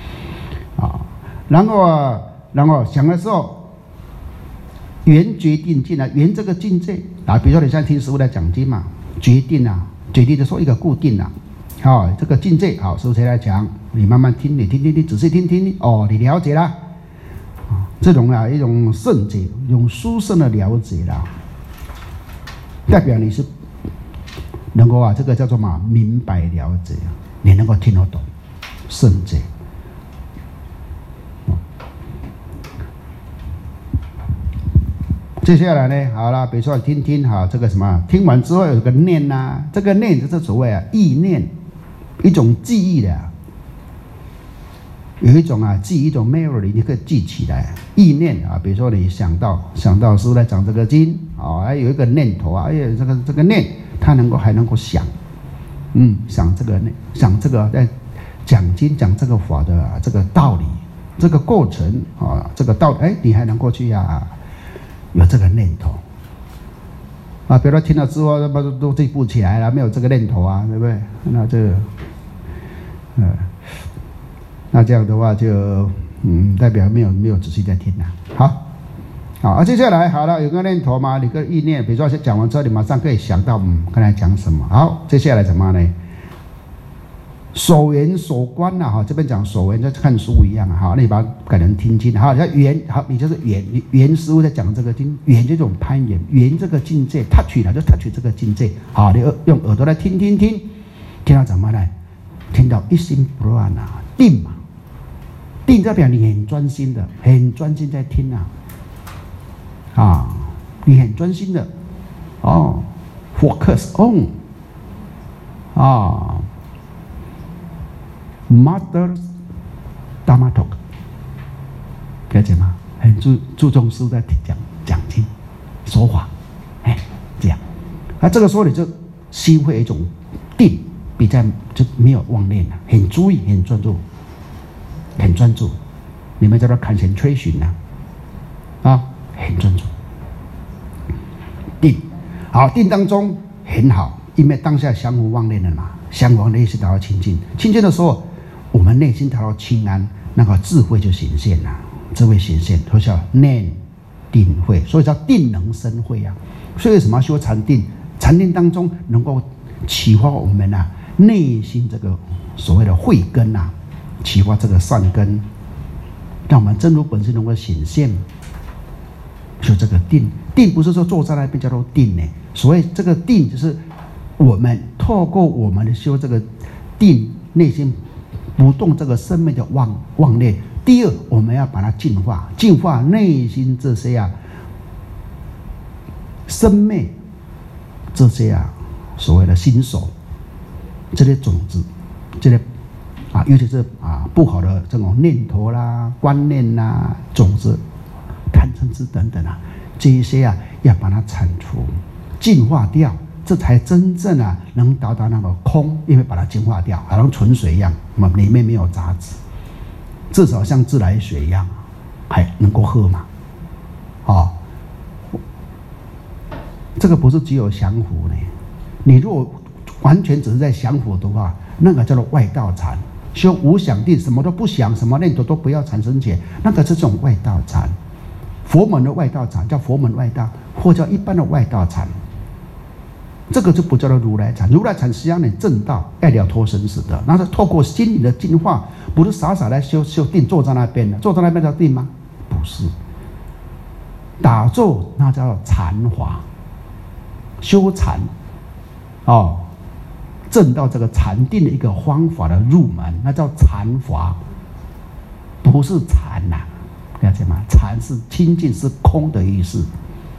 然后想的时候缘决定境缘这个境界比如说你现在听师父在讲经嘛，决定就说一个固定这个境界师父才来讲，你慢慢听，你听，仔细听你了解了这种一种圣解，用殊胜的了解了，代表你是能够这个叫做明白了解，你能够听得懂圣解。接下来呢，好了，比如说听这个什么，听完之后有个念这个念就是所谓意念，一种记忆的有一种记忆，一种 memory， 你可以记起来。意念比如说你想到师父来讲这个经有一个念头这个念，它还能够想，想这个念，想这个在讲经讲这个法的这个道理，这个过程这个道理，你还能够去有这个念头比如说听了之后都记不起来了，没有这个念头对不对？那这那这样的话就代表没有仔细在听啦。好，接下来好了，有个念头吗？有个意念，比如说讲完之后，你马上可以想到刚才讲什么。好，接下来怎么呢？守缘守观呐，这边讲守缘，就看书一样好，那你把它改成听经。好，叫缘，好，你就是缘，缘师傅在讲这个经，缘这种攀缘，缘这个境界 ，touch 了就 touch 这个境界。好，你用耳朵来听，听到怎么呢？听到一心不乱啊，定嘛，定代表你很专心的，很专心在听你很专心的focus on Mother Dharma Talk， 了解吗？很注重师在讲经说法，这样，这个时候你就心会有一种定，比较就没有妄念了，很注意，很专注，你们叫做 concentration 很专注。定，好，定当中很好，因为当下降伏妄念了嘛，降伏内心达到清净，清净的时候，我们内心达到清安，那个智慧就显现了，智慧显现，所以叫念定慧，所以叫定能生慧啊。所以为什么要修禅定？禅定当中能够启发我们内心这个所谓的慧根启发这个善根，让我们真如本身能够显现。就这个定不是说坐在那边叫做定呢，所谓这个定就是我们透过我们的修这个定，内心不动这个生命的妄念。第二，我们要把它净化内心这些生灭这些所谓的心手，这些种子，这些尤其是不好的这种念头啦、观念啦、种子。贪嗔痴等等这一些要把它铲除、净化掉，这才真正能达到那个空，因为把它净化掉，好像纯水一样，里面没有杂质，至少像自来水一样，还能够喝嘛。这个不是只有降伏呢，你如果完全只是在降伏的话，那个叫做外道禅。修无想定，什么都不想，什么念头都不要产生起，那个是这种外道禅。佛门的外道禅叫佛门外道，或叫一般的外道禅，这个就不叫做如来禅。如来禅是让你正道，要了脱生死的，那是透过心理的净化，不是傻傻来修定，坐在那边的，坐在那边叫定吗？不是，打坐那叫禅法，修禅正到这个禅定的一个方法的入门，那叫禅法，不是禅了解吗？禅是清净，是空的意思。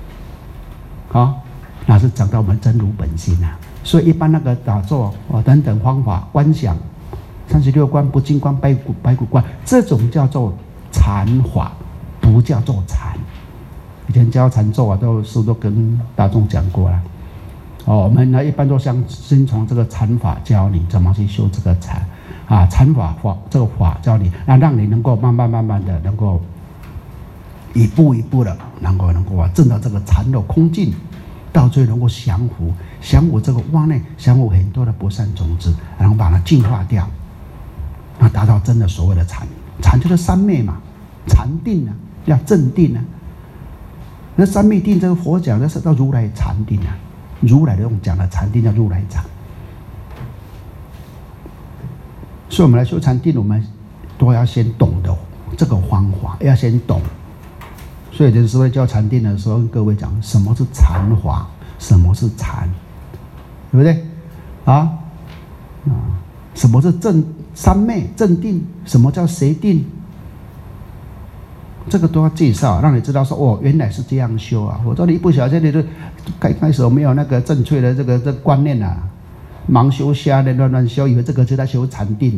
那是讲到我们真如本心所以一般那个打坐等等方法观想36观、不净观、白骨观，这种叫做禅法，不叫做禅。以前教禅咒都跟大众讲过了。我们一般都先从这个禅法教你怎么去修这个禅禅法这个法教你，让你能够慢慢的能够。一步一步的能够证到这个禅的空净，到最后能够降服这个妄念，降服很多的不善种子，然后把它净化掉，达到真的所谓的禅。禅就是三昧嘛，禅定要正定那三昧定这个佛讲的是叫如来禅定如来的用讲的禅定叫如来禅。所以我们来修禅定，我们都要先懂得这个方法，要先懂。所以就是教禅定的时候，跟各位讲什么是禅法，什么是禅，对不对？什么是三昧正定？什么叫邪定？这个都要介绍，让你知道说原来是这样修我说你一不小心，你就开始没有那个正确的这个观念盲修瞎的乱修，以为这个就在修禅定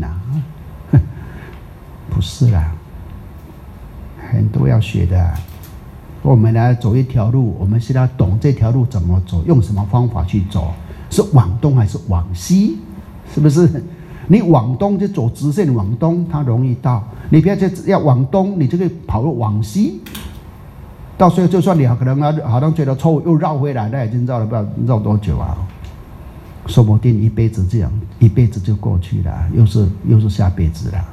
不是啦，很多要学的。我们来走一条路，我们是要懂这条路怎么走，用什么方法去走，是往东还是往西，是不是？你往东就走直线往东，它容易到；你不要要往东，你就可以跑往西。到最后，就算你可能好像觉得错误，又绕回来，那已经绕了不知道绕多久说不定一辈子这样，一辈子就过去了，又是下辈子了。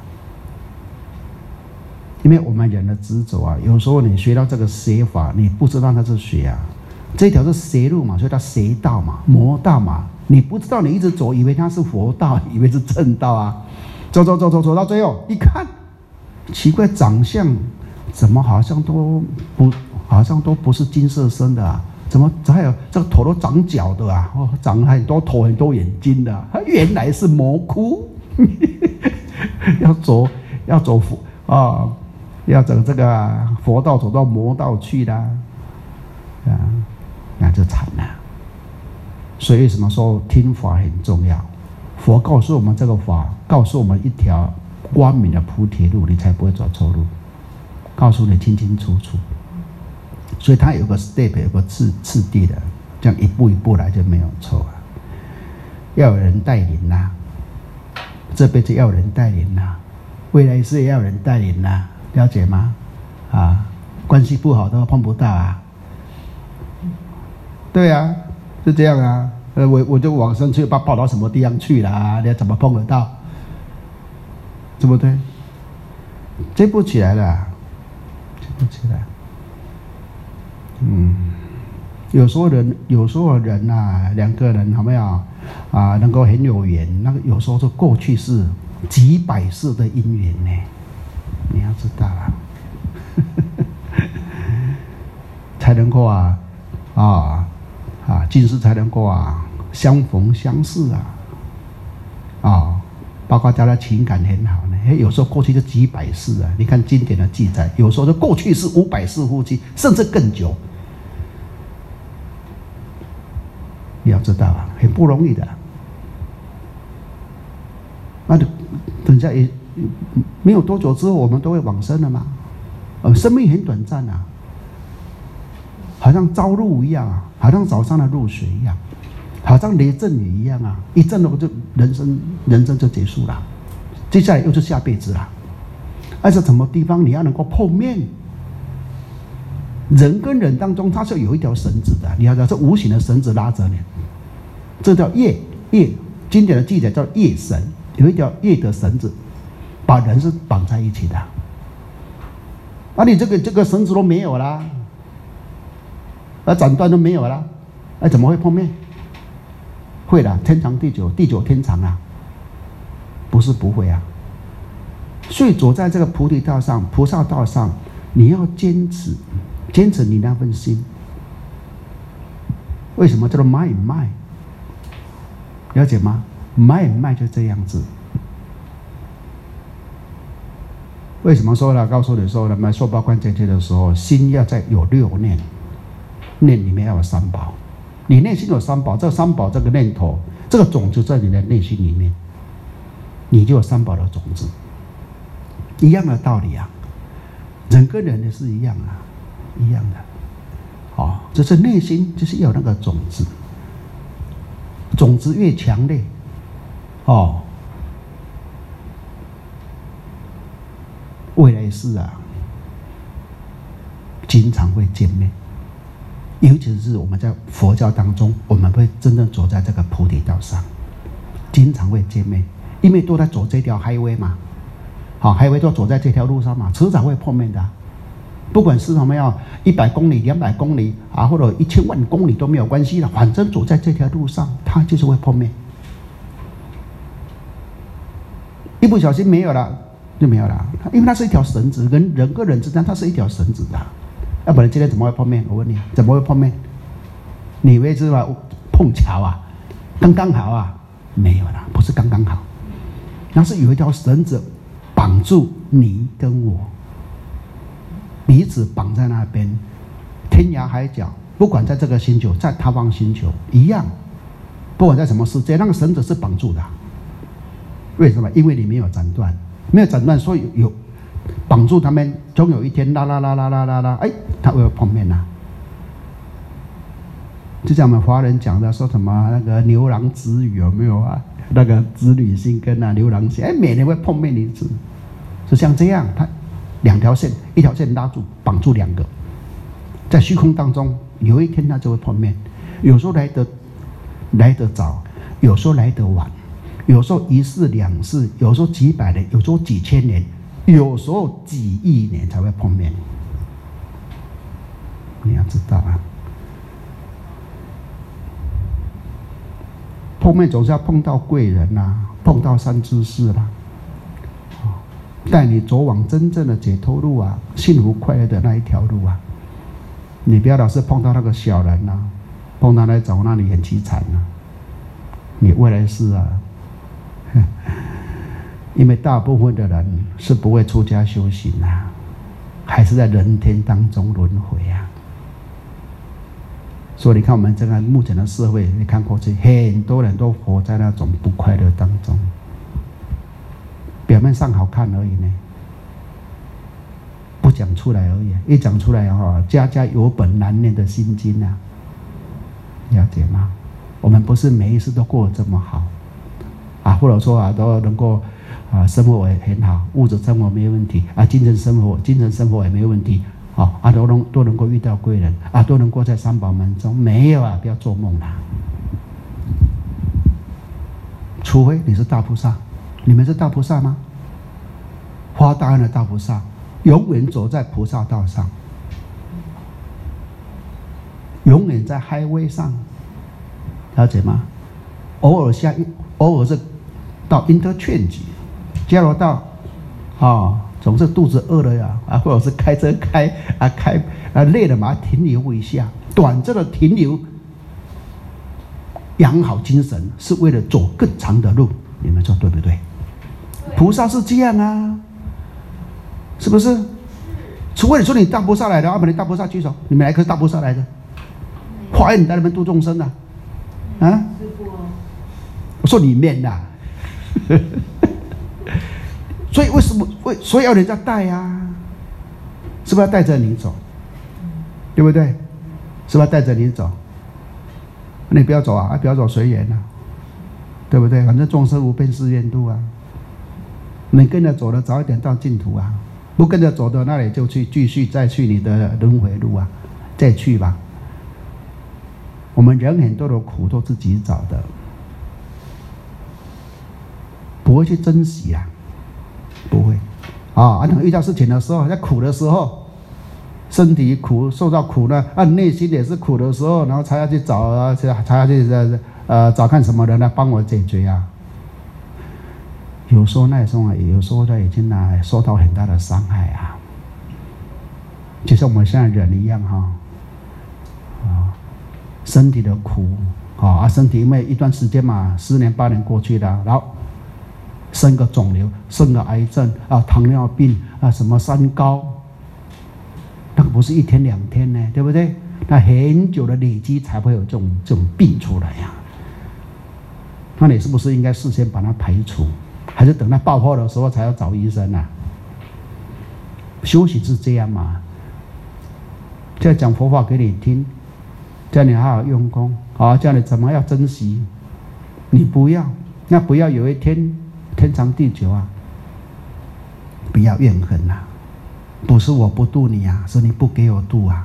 因为我们人的执着啊，有时候你学到这个邪法，你不知道它是邪啊，这条是邪路嘛，所以它邪道嘛，魔道嘛，你不知道，你一直走，以为它是佛道，以为是正道啊，走到最后一看，奇怪，长相怎么好像都不是金色身的啊？怎么还有这个头都长角的啊？长很多头很多眼睛的、啊，原来是魔窟，要走佛啊，要走这个佛道，走到魔道去啦，啊，那就惨了。所以为什么说听法很重要？佛告诉我们这个法，告诉我们一条光明的菩提路，你才不会走错路，告诉你清清楚楚。所以它有个 step， 有个次第的，这样一步一步来就没有错啊。要有人带领呐、这辈子要有人带领呐、未来世也要有人带领呐、了解吗？啊，关系不好都碰不到啊。对啊，是这样啊。我就往生去，跑到什么地方去了啊？你要怎么碰得到？对不对？接不起来了，接不起来。有时候人啊，两个人有没有啊，能够很有缘，那个有时候是过去是几百世的因缘呢，你要知道啊，才能够今世才能够相逢相识包括大家情感很好呢。有时候过去就几百世啊，你看经典的记载，有时候就过去是500世夫妻，甚至更久。你要知道啊，很不容易的。那等下也没有多久之后，我们都会往生了嘛。生命很短暂啊，好像朝露一样啊，好像早上的露水一样，好像雷阵雨一样啊，一阵的就人生就结束了，接下来又是下辈子了。而且什么地方你要能够碰面？人跟人当中，它是有一条绳子的，你要知道，这无形的绳子拉着你，这叫业。经典的记载叫业绳，有一条业的绳子，把人是绑在一起的。你这个绳子都没有啦，斩断都没有啦，怎么会碰面？会的，天长地久，地久天长啊，不是不会啊。所以走在这个菩提道上、菩萨道上，你要坚持你那份心。为什么叫做卖？了解吗？卖就这样子。为什么说呢？告诉你说呢，受报观境界的时候，心要在有6念，念里面要有3宝。你内心有3宝，这3宝这个念头，这个种子在你的内心里面，你就有3宝的种子。一样的道理啊，人跟人的是一样啊，一样的。就是内心就是要有那个种子，种子越强烈，未来世经常会见面。尤其是我们在佛教当中，我们会真正走在这个菩提道上，经常会见面，因为都在走这条highway嘛。highway都走在这条路上嘛，迟早会碰面的。不管是什么样，100公里、200公里或者1000万公里都没有关系了，反正走在这条路上，它就是会碰面。一不小心没有了就没有了，因为它是一条绳子，人跟人之间它是一条绳子的。要不然今天怎么会碰面？我问你，怎么会碰面？你以为是碰巧啊？刚刚好啊？没有啦，不是刚刚好，那是有一条绳子绑住你跟我，彼此绑在那边，天涯海角，不管在这个星球，在他方星球一样，不管在什么世界，那个绳子是绑住的。为什么？因为你没有斩断，所以有绑住他们，总有一天拉，他会碰面啦。就像我们华人讲的，说什么那个牛郎织女有没有啊？那个织女星跟牛郎星，每年会碰面一次，就像这样，它2条线，一条线拉住绑住2个，在虚空当中，有一天它就会碰面。有时候来得早， 有时候来得晚，有时候1世2世，有时候几百年，有时候几千年，有时候几亿年才会碰面。你要知道啊，碰面总是要碰到贵人啊，碰到善知识啦，带你走往真正的解脱路啊，幸福快乐的那一条路啊。你不要老是碰到那个小人啊，碰到那种让你很凄惨啊。你未来是啊，因为大部分的人是不会出家修行啊，还是在人天当中轮回啊。所以你看我们这个目前的社会，你看过去很多人都活在那种不快乐当中，表面上好看而已呢，不讲出来而已，一讲出来家家有本难念的心经啊，了解吗？我们不是每一次都过得这么好啊，或者说都能够生活也很好，物质生活没有问题啊，精神生活也没有问题都能够遇到贵人啊，都能够在三宝门中，没有啊，不要做梦啦。除非你是大菩萨，你们是大菩萨吗？发大愿的大菩萨，永远走在菩萨道上，永远在 highway 上，了解吗？偶尔是到 interchange 交流道总是肚子饿了呀或者是开车累了嘛，停留一下，短暂的停留，养好精神，是为了走更长的路。你们说对不对？菩萨是这样啊，是不是？除非你说你大菩萨来的，要不然你大菩萨举手，你们哪个是大菩萨来的？化缘你在那边度众生啊？我说里面呐所以为什么所以要人家带啊？是不是要带着你走？对不对？是不是要带着你走？你不要走不要走随缘啊，对不对？反正众生无边誓愿度啊，你跟着走的早一点到净土啊，不跟着走的那里就去继续再去你的轮回路啊，再去吧。我们人很多的苦都自己找的，不会去珍惜啊，不会等遇到事情的时候，在苦的时候，身体苦受到苦呢，内心也是苦的时候，然后才要去找找看什么人来帮我解决啊。有时候那时候有时候他已经受到很大的伤害啊，就像我们现在人一样身体的苦身体因为一段时间嘛，10年8年过去了，然后生个肿瘤，生个癌症糖尿病什么三高，那个不是1天2天呢，对不对？那很久的累积才会有这种病出来呀。那你是不是应该事先把它排除，还是等它爆破的时候才要找医生啊？修行是这样嘛，就要讲佛法给你听，叫你好好用功叫你怎么要珍惜，你不要，那不要有一天天长地久啊，不要怨恨啊，不是我不度你啊，是你不给我度啊，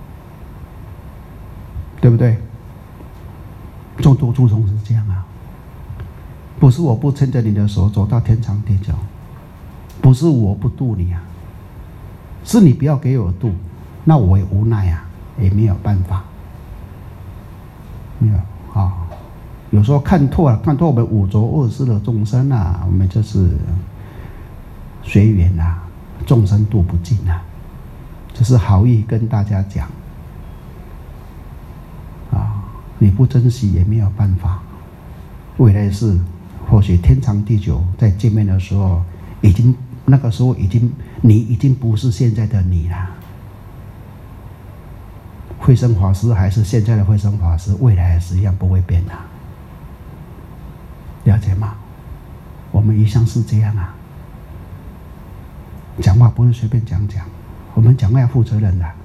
对不对？众多诸众是这样啊，不是我不牵着你的手走到天长地久，不是我不度你啊，是你不要给我度，那我也无奈啊，也没有办法。没有有时候看透我们五浊恶世的众生我们就是随缘众生度不尽这是好意跟大家讲你不珍惜也没有办法，未来是或许天长地久，在见面的时候那个时候你已经不是现在的你了。慧生法师还是现在的慧生法师，未来还是一样不会变了解吗？我们一向是这样讲话不是随便讲，我们讲话要负责任的，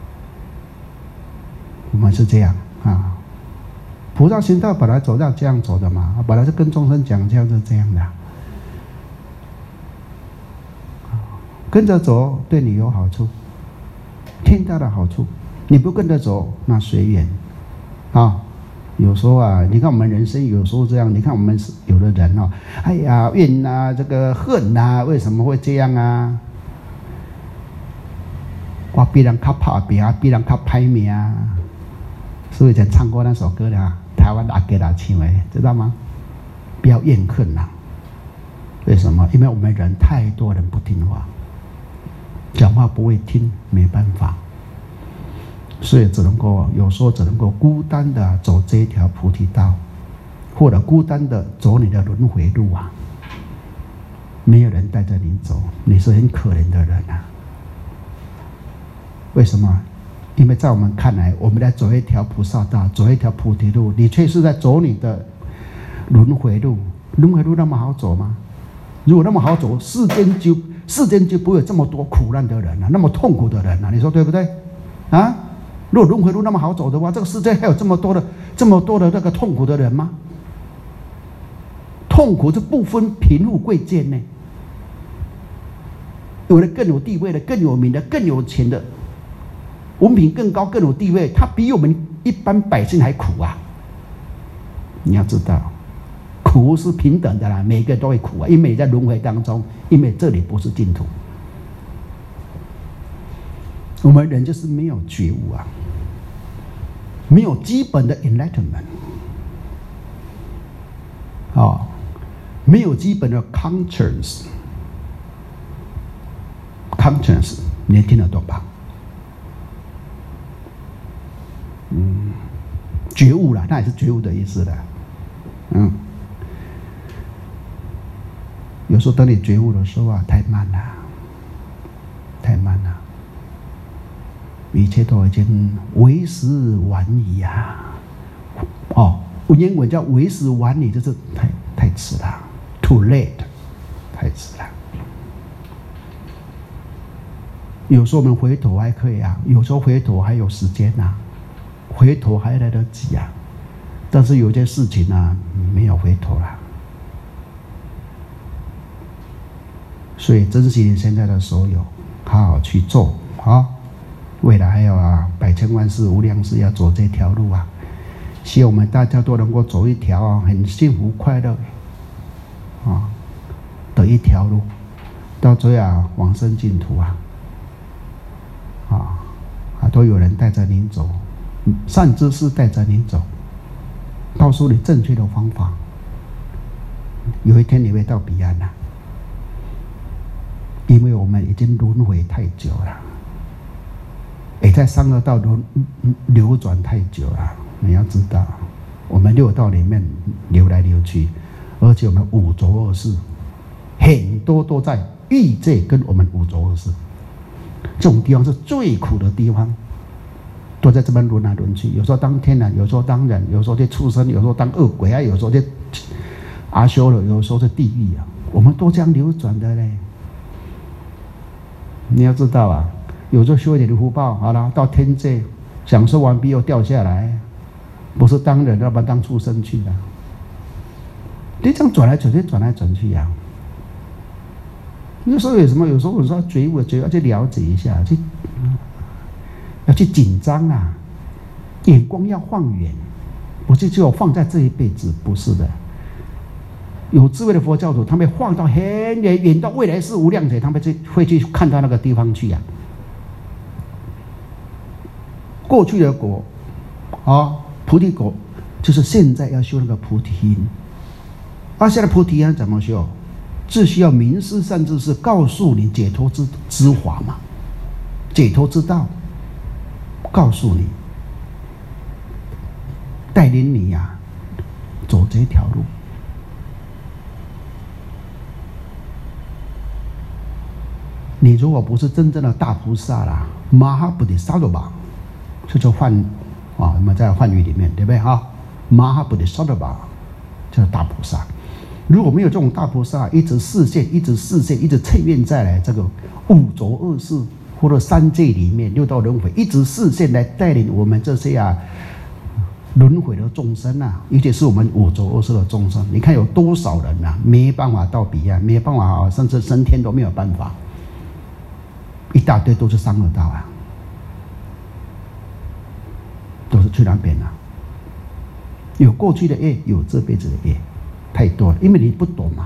我们是这样菩萨行道本来走这样走的嘛，本来是跟众生讲这样是这样的，跟着走对你有好处，天大的好处。你不跟着走，那随缘有时候啊，你看我们人生有时候这样，你看我们有的人哦，哎呀怨啊，这个恨啊，为什么会这样啊？我比人较拍拼，比人较歹命啊！是不是以前唱过那首歌的啊？台湾阿给他唱的，知道吗？不要怨恨呐！为什么？因为我们人太多人不听话，讲话不会听，没办法，所以有时候只能够孤单的走这一条菩提道，或者孤单的走你的轮回路啊！没有人带着你走，你是很可怜的人啊！为什么？因为在我们看来，我们在走一条菩萨道，走一条菩提路，你却是在走你的轮回路。轮回路那么好走吗？如果那么好走，世间就不会有这么多苦难的人啊，那么痛苦的人啊，你说对不对？啊？如果轮回路那么好走的话，这个世界还有这么多的那个痛苦的人吗？痛苦是不分贫富贵贱呢，有的更有地位的，更有名的，更有钱的。文凭更高，更有地位，他比我们一般百姓还苦啊！你要知道，苦是平等的啦，每个人都会苦啊，因为在轮回当中，因为这里不是净土。我们人就是没有觉悟啊，没有基本的 enlightenment， 没有基本的 conscience， 你听得懂吧？觉悟了，那也是觉悟的意思的。有时候等你觉悟的时候啊，太慢了，一切都已经为时晚矣啊！文言文叫为时晚矣，就是太迟了 ，too late， 太迟了。有时候我们回头还可以啊，有时候回头还有时间啊。回头还来得及啊，但是有些事情呢，没有回头了。所以珍惜你现在的所有，好好去做啊！未来还有百千万世无量世要走这条路啊！希望我们大家都能够走一条很幸福快乐的一条路，到最后往生净土都有人带着您走。善知识带着你走，告诉你正确的方法。有一天你会到彼岸了，因为我们已经轮回太久了，也在三恶道流转太久了。你要知道，我们六道里面流来流去，而且我们五浊恶世很多都在欲界跟我们五浊恶世，这种地方是最苦的地方。都在这边轮来轮去，有时候当天人，有时候当人，有时候在畜生，有时候当恶鬼有时候在阿修罗，有时候在地狱我们都这样流转的嘞。你要知道有时候修一点的福报，好了，到天界享受完毕又掉下来，不是当人，要不然当畜生去了。你这样转来转去有时候有什么？有时候我说觉悟，要去了解一下，要去紧张眼光要放远，不是只有放在这一辈子，不是的。有智慧的佛教徒，他们放到很远，远到未来世无量劫，他们会去看到那个地方去过去的果菩提果，就是现在要修那个菩提因。现在菩提因怎么修？只需要明师善知识告诉你解脱之法嘛，解脱之道。告诉你，带领你走这条路。你如果不是真正的大菩萨啦，马哈布迪萨罗巴，这就我们在梵语里面，对不对马哈布迪萨罗巴就是大菩萨。如果没有这种大菩萨，一直示现，一直趁愿再来这个五浊恶世。或者三界里面六道轮回，一直示现来带领我们这些轮回的众生尤其是我们五浊恶世的众生。你看有多少人没办法到彼岸，没办法甚至升天都没有办法，一大堆都是三恶道都是去那边有过去的业，有这辈子的业，太多了，因为你不懂嘛。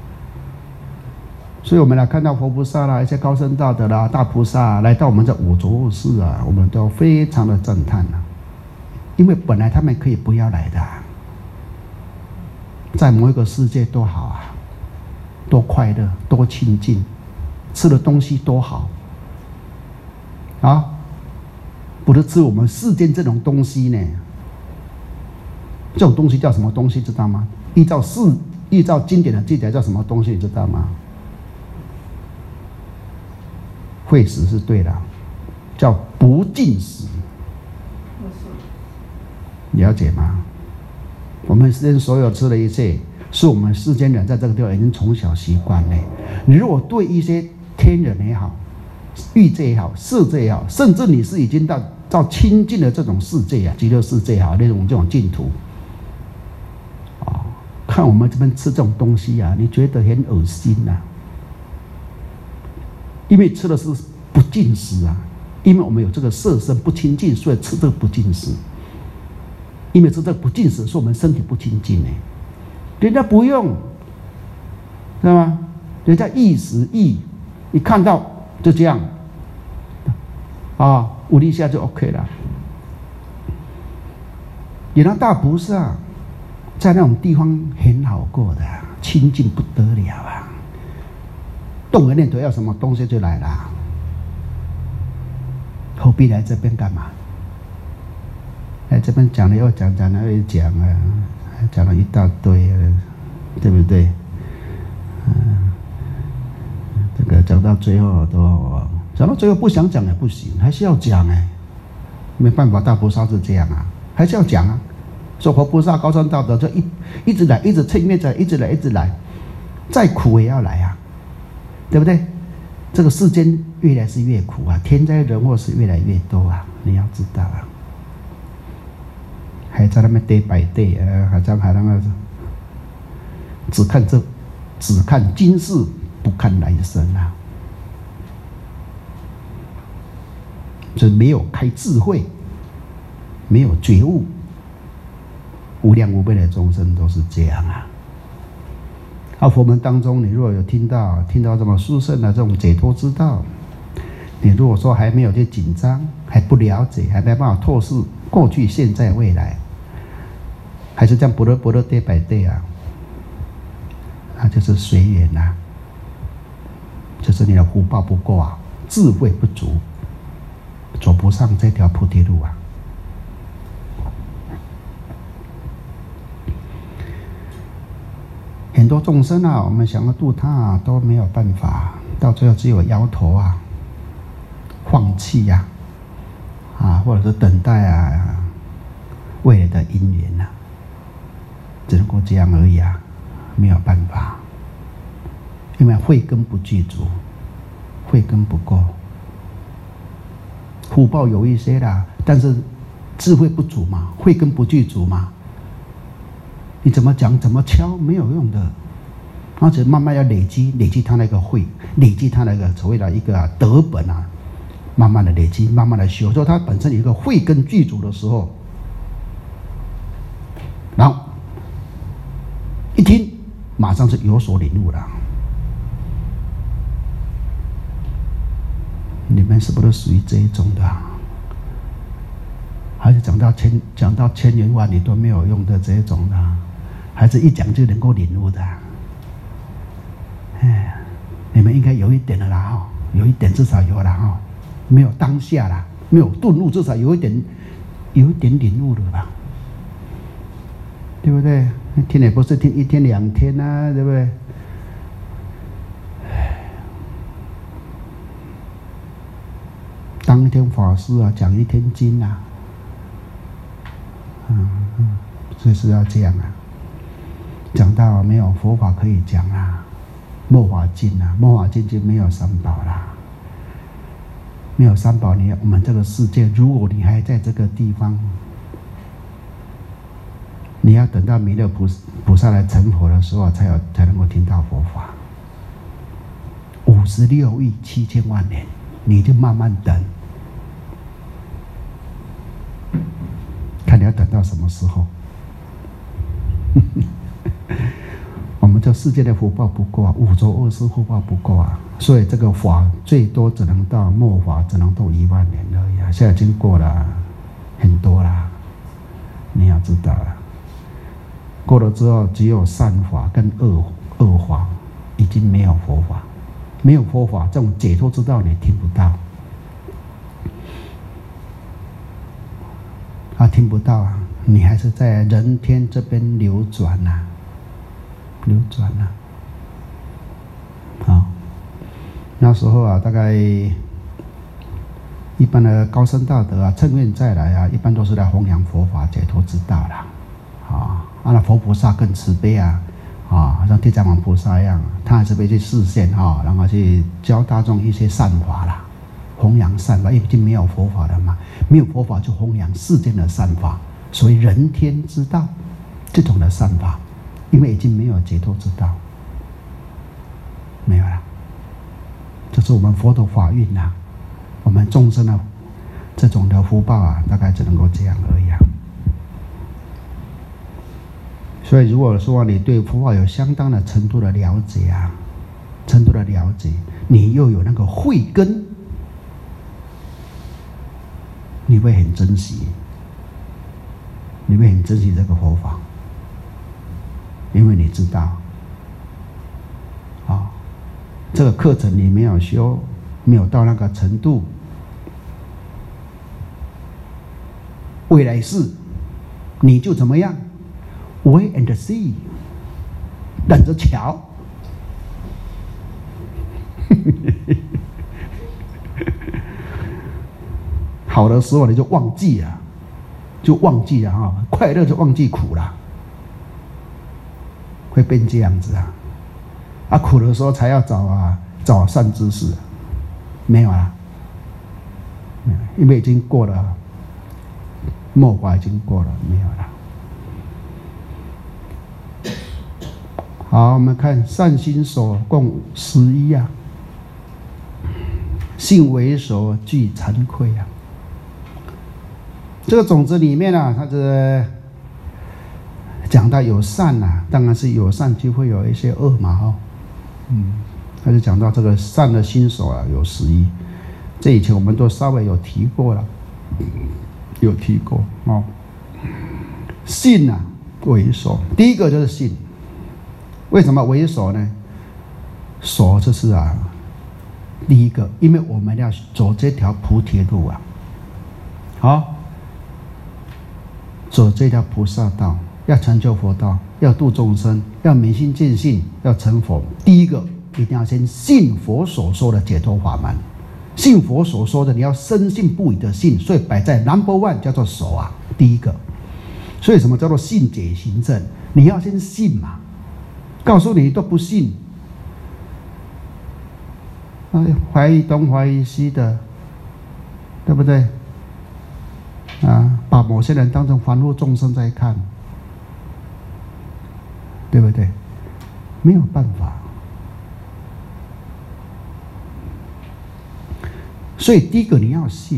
所以我们来看到佛菩萨啦，一些高僧大德啦、大菩萨来到我们这五浊恶世啊，我们都非常的赞叹啊，因为本来他们可以不要来的啊，在某一个世界多好啊，多快乐，多清净，吃的东西多好啊！不是吃我们世间这种东西呢。这种东西叫什么东西知道吗？依照经典的记载叫什么东西你知道吗？会死是对的，叫不净食。了解吗？我们世间所有吃的一切，是我们世间人在这个地方已经从小习惯了。你如果对一些天人也好、欲界也好、色界也好，甚至你是已经到清净的这种世界啊，极乐世界也好，这种净土。看我们这边吃这种东西啊，你觉得很恶心啊，因为吃的是不净食啊，因为我们有这个色身不清净，所以吃这个不净食。因为吃这个不净食，是我们身体不清净呢。人家不用，知道吗？人家意食意，一看到就这样，啊，捂一下就 OK 了。也让大菩萨在那种地方很好过的，清净不得了啊！动个念头要什么东西就来了，何必来这边干嘛？来这边讲了又讲，讲了又讲啊，讲了一大堆啊，对不对？这个讲到最后都讲到最后不想讲也不行，还是要讲哎，没办法，大菩萨是这样啊，还是要讲啊。说佛菩萨高僧大德就一直来，一直称念着，一直来，一直来，再苦也要来啊，对不对？这个世间越来是越苦啊，天灾人祸是越来越多啊，你要知道啊。还在那边day by day啊，还那个只看今世，不看来生啊，就没有开智慧，没有觉悟。无量无边的众生都是这样啊！佛门当中，你如果有听到这么殊胜的这种解脱之道，你如果说还没有去紧张，还不了解，还没办法透视过去、现在、未来，还是这样不乐day by day啊，那就是随缘呐，就是你的福报不够啊，智慧不足，走不上这条菩提路啊。很多众生啊，我们想要度他啊，都没有办法，到最后只有摇头啊，放弃呀，或者是等待啊，未来的因缘啊，只能够这样而已啊，没有办法，因为慧根不具足，慧根不够，福报有一些啦，但是智慧不足嘛，慧根不具足嘛。你怎么讲怎么敲没有用的，而且慢慢要累积他那个慧，累积他那个所谓的一个德本啊，慢慢的累积，慢慢的修。所以他本身有一个慧根具足的时候，然后一听马上是有所领悟了。你们是不是属于这一种的？还是讲到千言万语都没有用的这一种的？还是一讲就能够领悟的？你们应该有一点的啦哈，有一点至少有啦哈，没有当下啦，没有顿悟，至少有一点领悟了吧？对不对？听也不是听一天两天啊，对不对？当一天法师啊，讲一天经啊，所以是要这样啊。讲到没有佛法可以讲啊，末法经啊，末法经就没有三宝啦。没有三宝，我们这个世界，如果你还在这个地方，你要等到弥勒菩萨来成佛的时候，才能够听到佛法。56亿7千万年，你就慢慢等，看你要等到什么时候。 我们这世界的福报不够啊，5浊恶世福报不够啊，所以这个法最多只能到末法，只能度1万年而已啊。现在已经过了很多啦，你要知道啊，过了之后只有善法跟恶法，已经没有佛法，没有佛法，这种解脱之道你听不到啊，听不到啊，你还是在人天这边流转呐。好，那时候啊，大概一般的高僧大德啊，趁愿再来啊，一般都是来弘扬佛法解脱之道啦。那佛菩萨更慈悲啊，像地藏王菩萨一样，他还是会去示现然后去教大众一些善法啦，弘扬善法，因为已经没有佛法了嘛，没有佛法就弘扬世间的善法，所以人天之道这种的善法。因为已经没有解脱之道，没有了，这是我们佛的法运啊，我们众生的这种的福报啊，大概只能够这样而已啊。所以，如果说你对佛法有相当的程度的了解啊，你又有那个慧根，你会很珍惜这个佛法。因为你知道，这个课程你没有修，没有到那个程度，未来世你就怎么样 ？Wait and see， 等着瞧。好的时候你就忘记了，快乐就忘记苦了。会变这样子啊！苦的时候才要找善知识，没有啦，因为已经过了，末法已经过了，没有了。好，我们看善心所共11啊，信为所具惭愧啊。这个种子里面啊，它是讲到有善啊，当然是有善就会有一些恶嘛他就讲到这个善的心所啊有11，这以前我们都稍微有提过了，信啊为所，第一个就是信，为什么为所呢？所就是第一个，因为我们要走这条菩提路啊，走这条菩萨道。要成就佛道，要度众生，要明心见性，要成佛。第一个一定要先信佛所说的解脱法门，信佛所说的，你要深信不疑的信，所以摆在 No.1 叫做所啊，第一个。所以什么叫做信解行证？你要先信嘛，告诉你都不信，怀疑东怀疑西的，对不对？把某些人当成凡夫众生在看。对不对？没有办法，所以第一个你要信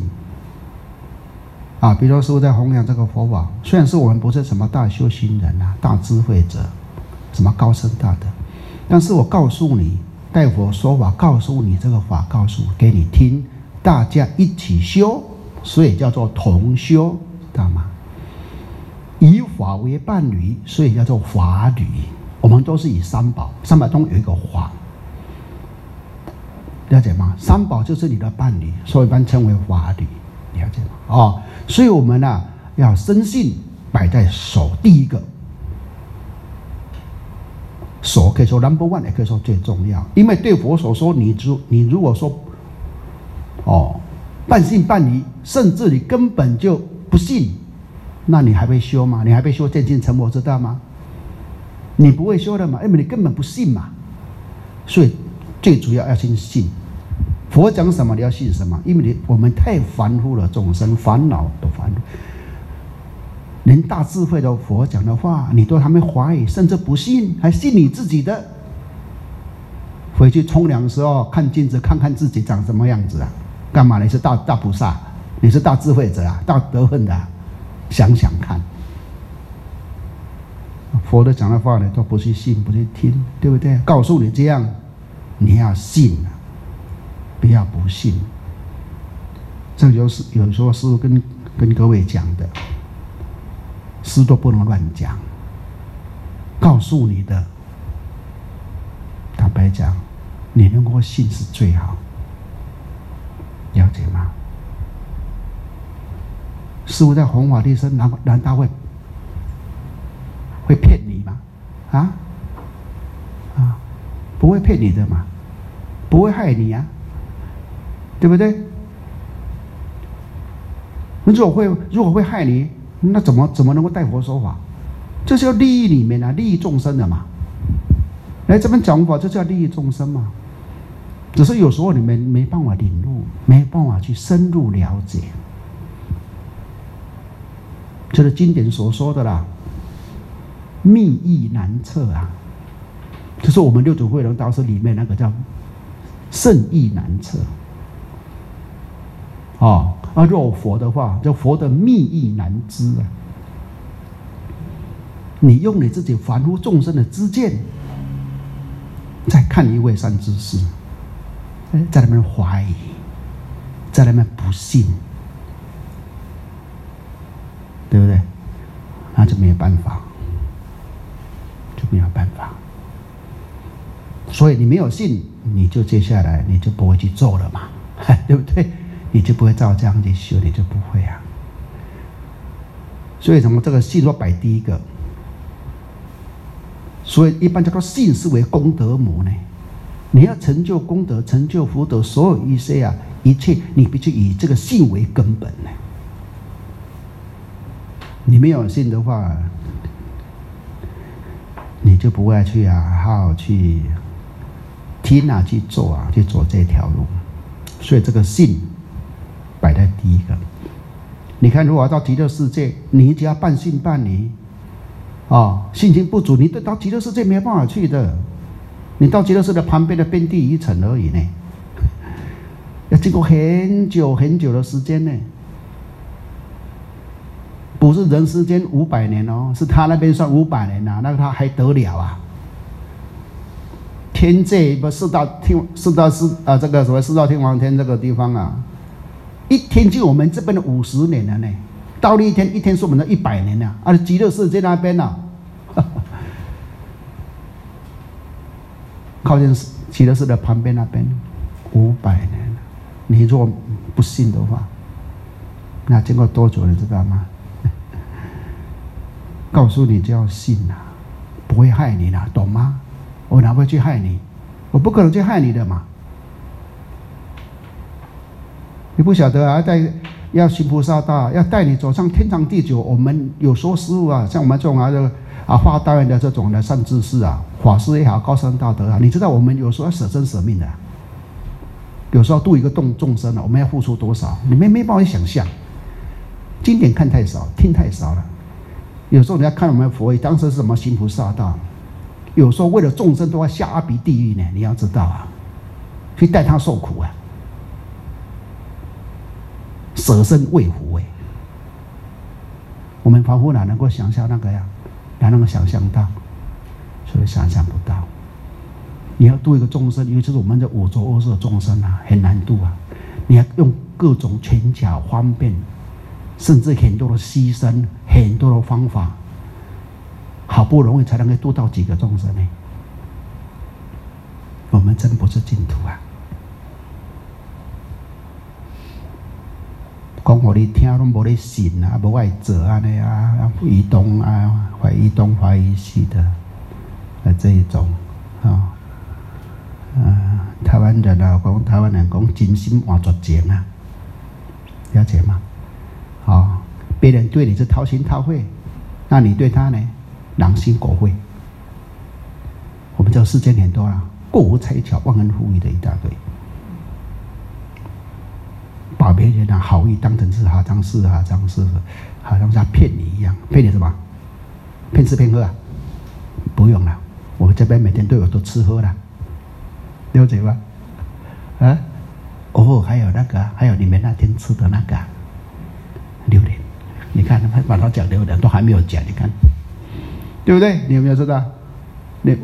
比如说师父在弘扬这个佛法，虽然是我们不是什么大修行人大智慧者，什么高僧大德，但是我告诉你，代佛说法，告诉你这个法，告诉给你听，大家一起修，所以叫做同修，知道吗？以法为伴侣，所以叫做法侣。我们都是以三宝中有一个法，了解吗？三宝就是你的伴侣，所以一般称为法侣，了解吗？所以我们要深信，摆在手第一个。手可以说 No.1， 也可以说最重要，因为对佛所说，你如果说半信半疑，甚至你根本就不信，那你还会修吗？你还会修见性成佛之道吗？你不会修的嘛，因为你根本不信嘛。所以最主要要先信，佛讲什么你要信什么，因为我们太凡夫了，众生烦恼都烦恼，连大智慧的佛讲的话你都还没怀疑，甚至不信，还信你自己的。回去冲凉的时候看镜子，看看自己长什么样子干嘛？你是大菩萨，你是大智慧者大德分的想想看。 佛的讲的话呢，都不去信，不去听，对不对？告诉你这样，你要信啊，不要不信。这就是有时候师父跟各位讲的，师都不能乱讲。告诉你的，坦白讲，你能够信是最好，了解吗？师父在弘法利生，难道会骗你吗？不会骗你的嘛，不会害你啊，对不对？如果会害你，那怎么能够带佛说法？这是要利益里面啊，利益众生的嘛。来这边讲法，这叫利益众生嘛。只是有时候你们没办法领悟，没办法去深入了解。这是经典所说的啦，密意难测啊。就是我们六祖慧能大师里面那个叫圣意难测。若佛的话，就佛的密意难知啊。你用你自己凡夫众生的知见，再看一位善知识，在那边怀疑，在那边不信，对不对？那就没有办法，所以你没有信，你就接下来你就不会去做了嘛，对不对？你就不会照这样去修，你就不会啊。所以什么这个信说摆第一个，所以一般叫做信是为功德母呢。你要成就功德，成就福德，所有一切你必须以这个信为根本呢。你没有信的话，你就不会去好好去听去做去走这条路。所以这个信摆在第一个。你看，如果到极乐世界，你只要半信半疑信心不足，你到极乐世界没有办法去的。你到极乐世界旁边的边地一层而已呢，要经过很久很久的时间呢，不是人世间500年哦，是他那边算500年啊，那个他还得了啊？天界不四大天这个所谓四大天王天这个地方啊，一天就我们这边的50年了呢，倒立一天是我们的100年了极乐世界那边靠近极乐世界旁边那边500年了。你若不信的话，那经过多久你知道吗？告诉你就要信不会害你懂吗？我哪会去害你？我不可能去害你的嘛。你不晓得要行菩萨道，要带你走上天长地久。我们有时候师父像我们这种化大愿的这种的善知识法师也好，高僧大德你知道我们有时候要舍身舍命的有时候度一个众生我们要付出多少，你们没办法想象。经典看太少，听太少了。有时候你要看我们佛，当时是什么行菩萨道，有时候为了众生都要下阿鼻地狱呢，你要知道去带他受苦舍身为虎我们凡夫哪能够想象那个哪能够想象到？所以想象不到。你要度一个众生，尤其是我们这五浊恶世的众生很难度你要用各种权巧方便，甚至很多的牺牲，很多的方法，好不容易才能够度到几个众生呢？我们真不是净土讲给你听，拢无咧信无爱做安尼移动怀疑东怀疑西的这一种台湾人讲台湾人讲真心换绝情了解吗？别人对你是掏心掏肺，那你对他呢？狼心狗肺。我们这世间很多过无拆巧、忘恩负义的一大堆，把别人的好意当成是好像是好像是他骗你一样。骗你什么？骗吃骗喝不用了，我这边每天都有都吃喝了，了解吗？还有还有你们那天吃的那个榴莲，你看他把它讲榴莲都还没有讲，你看对不对？你有没有知道？你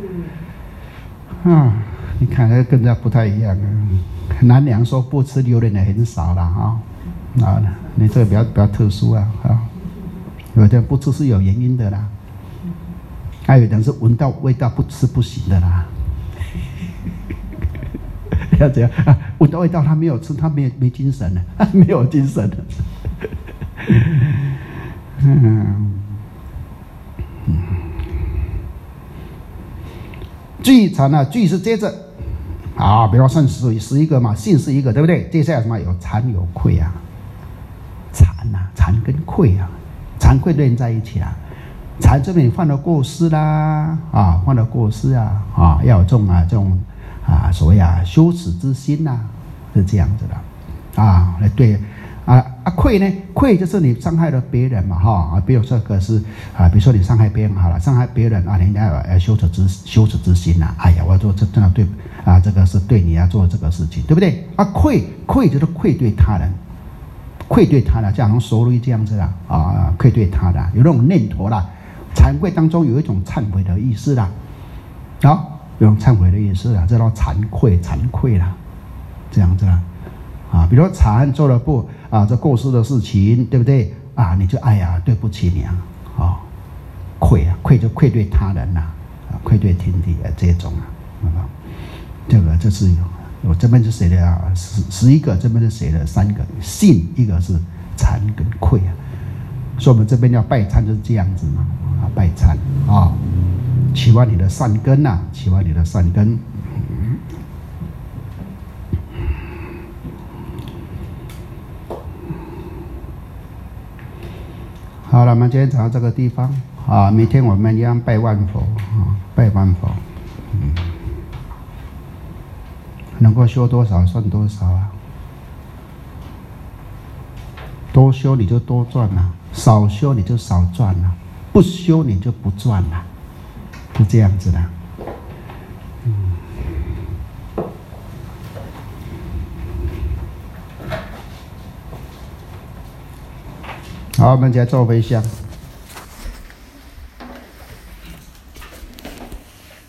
你看那跟人家不太一样啊。南梁说不吃榴莲的很少了啊。你这个比较特殊啊。有的人不吃是有原因的啦。还有的人是闻到味道不吃不行的啦。要怎样啊？闻到味道他没有吃，他没精神了，没有精神了。聚禅啊，聚是接着比如说11个嘛，信是一个，对不对？接下来什么？有惭有愧啊，惭跟愧啊，惭愧连在一起啊。惭这边你犯了过失啦，犯了过失啊，要有这种所谓羞耻之心呐，是这样子的来对愧呢？愧就是你伤害了别人嘛比如说这个是比如说你伤害别人好了，伤害别人你应该有羞耻之心呐。哎呀，我做这真的对这个是对你要做这个事情，对不对？愧就是愧对他人，愧对他人，就好像收入这样子啦愧对他人，有那种念头啦。惭愧当中有一种忏悔的意思啦，有种忏悔的意思啦，这叫惭愧啦，这样子啦比如说惭做了这过失的事情，对不对你就哎呀对不起你愧就愧对他人呐愧对天地这种这个就是我这边是写的11个，这边是写了3个，信一个是惭跟愧所以我们这边要拜忏就是这样子嘛拜忏祈愿你的善根祈愿你的善根。好了，我们今天讲到这个地方明天我们一样拜万佛拜万佛，能够修多少算多少多修你就多赚少修你就少赚不修你就不赚是这样子的。好，我们再做回向。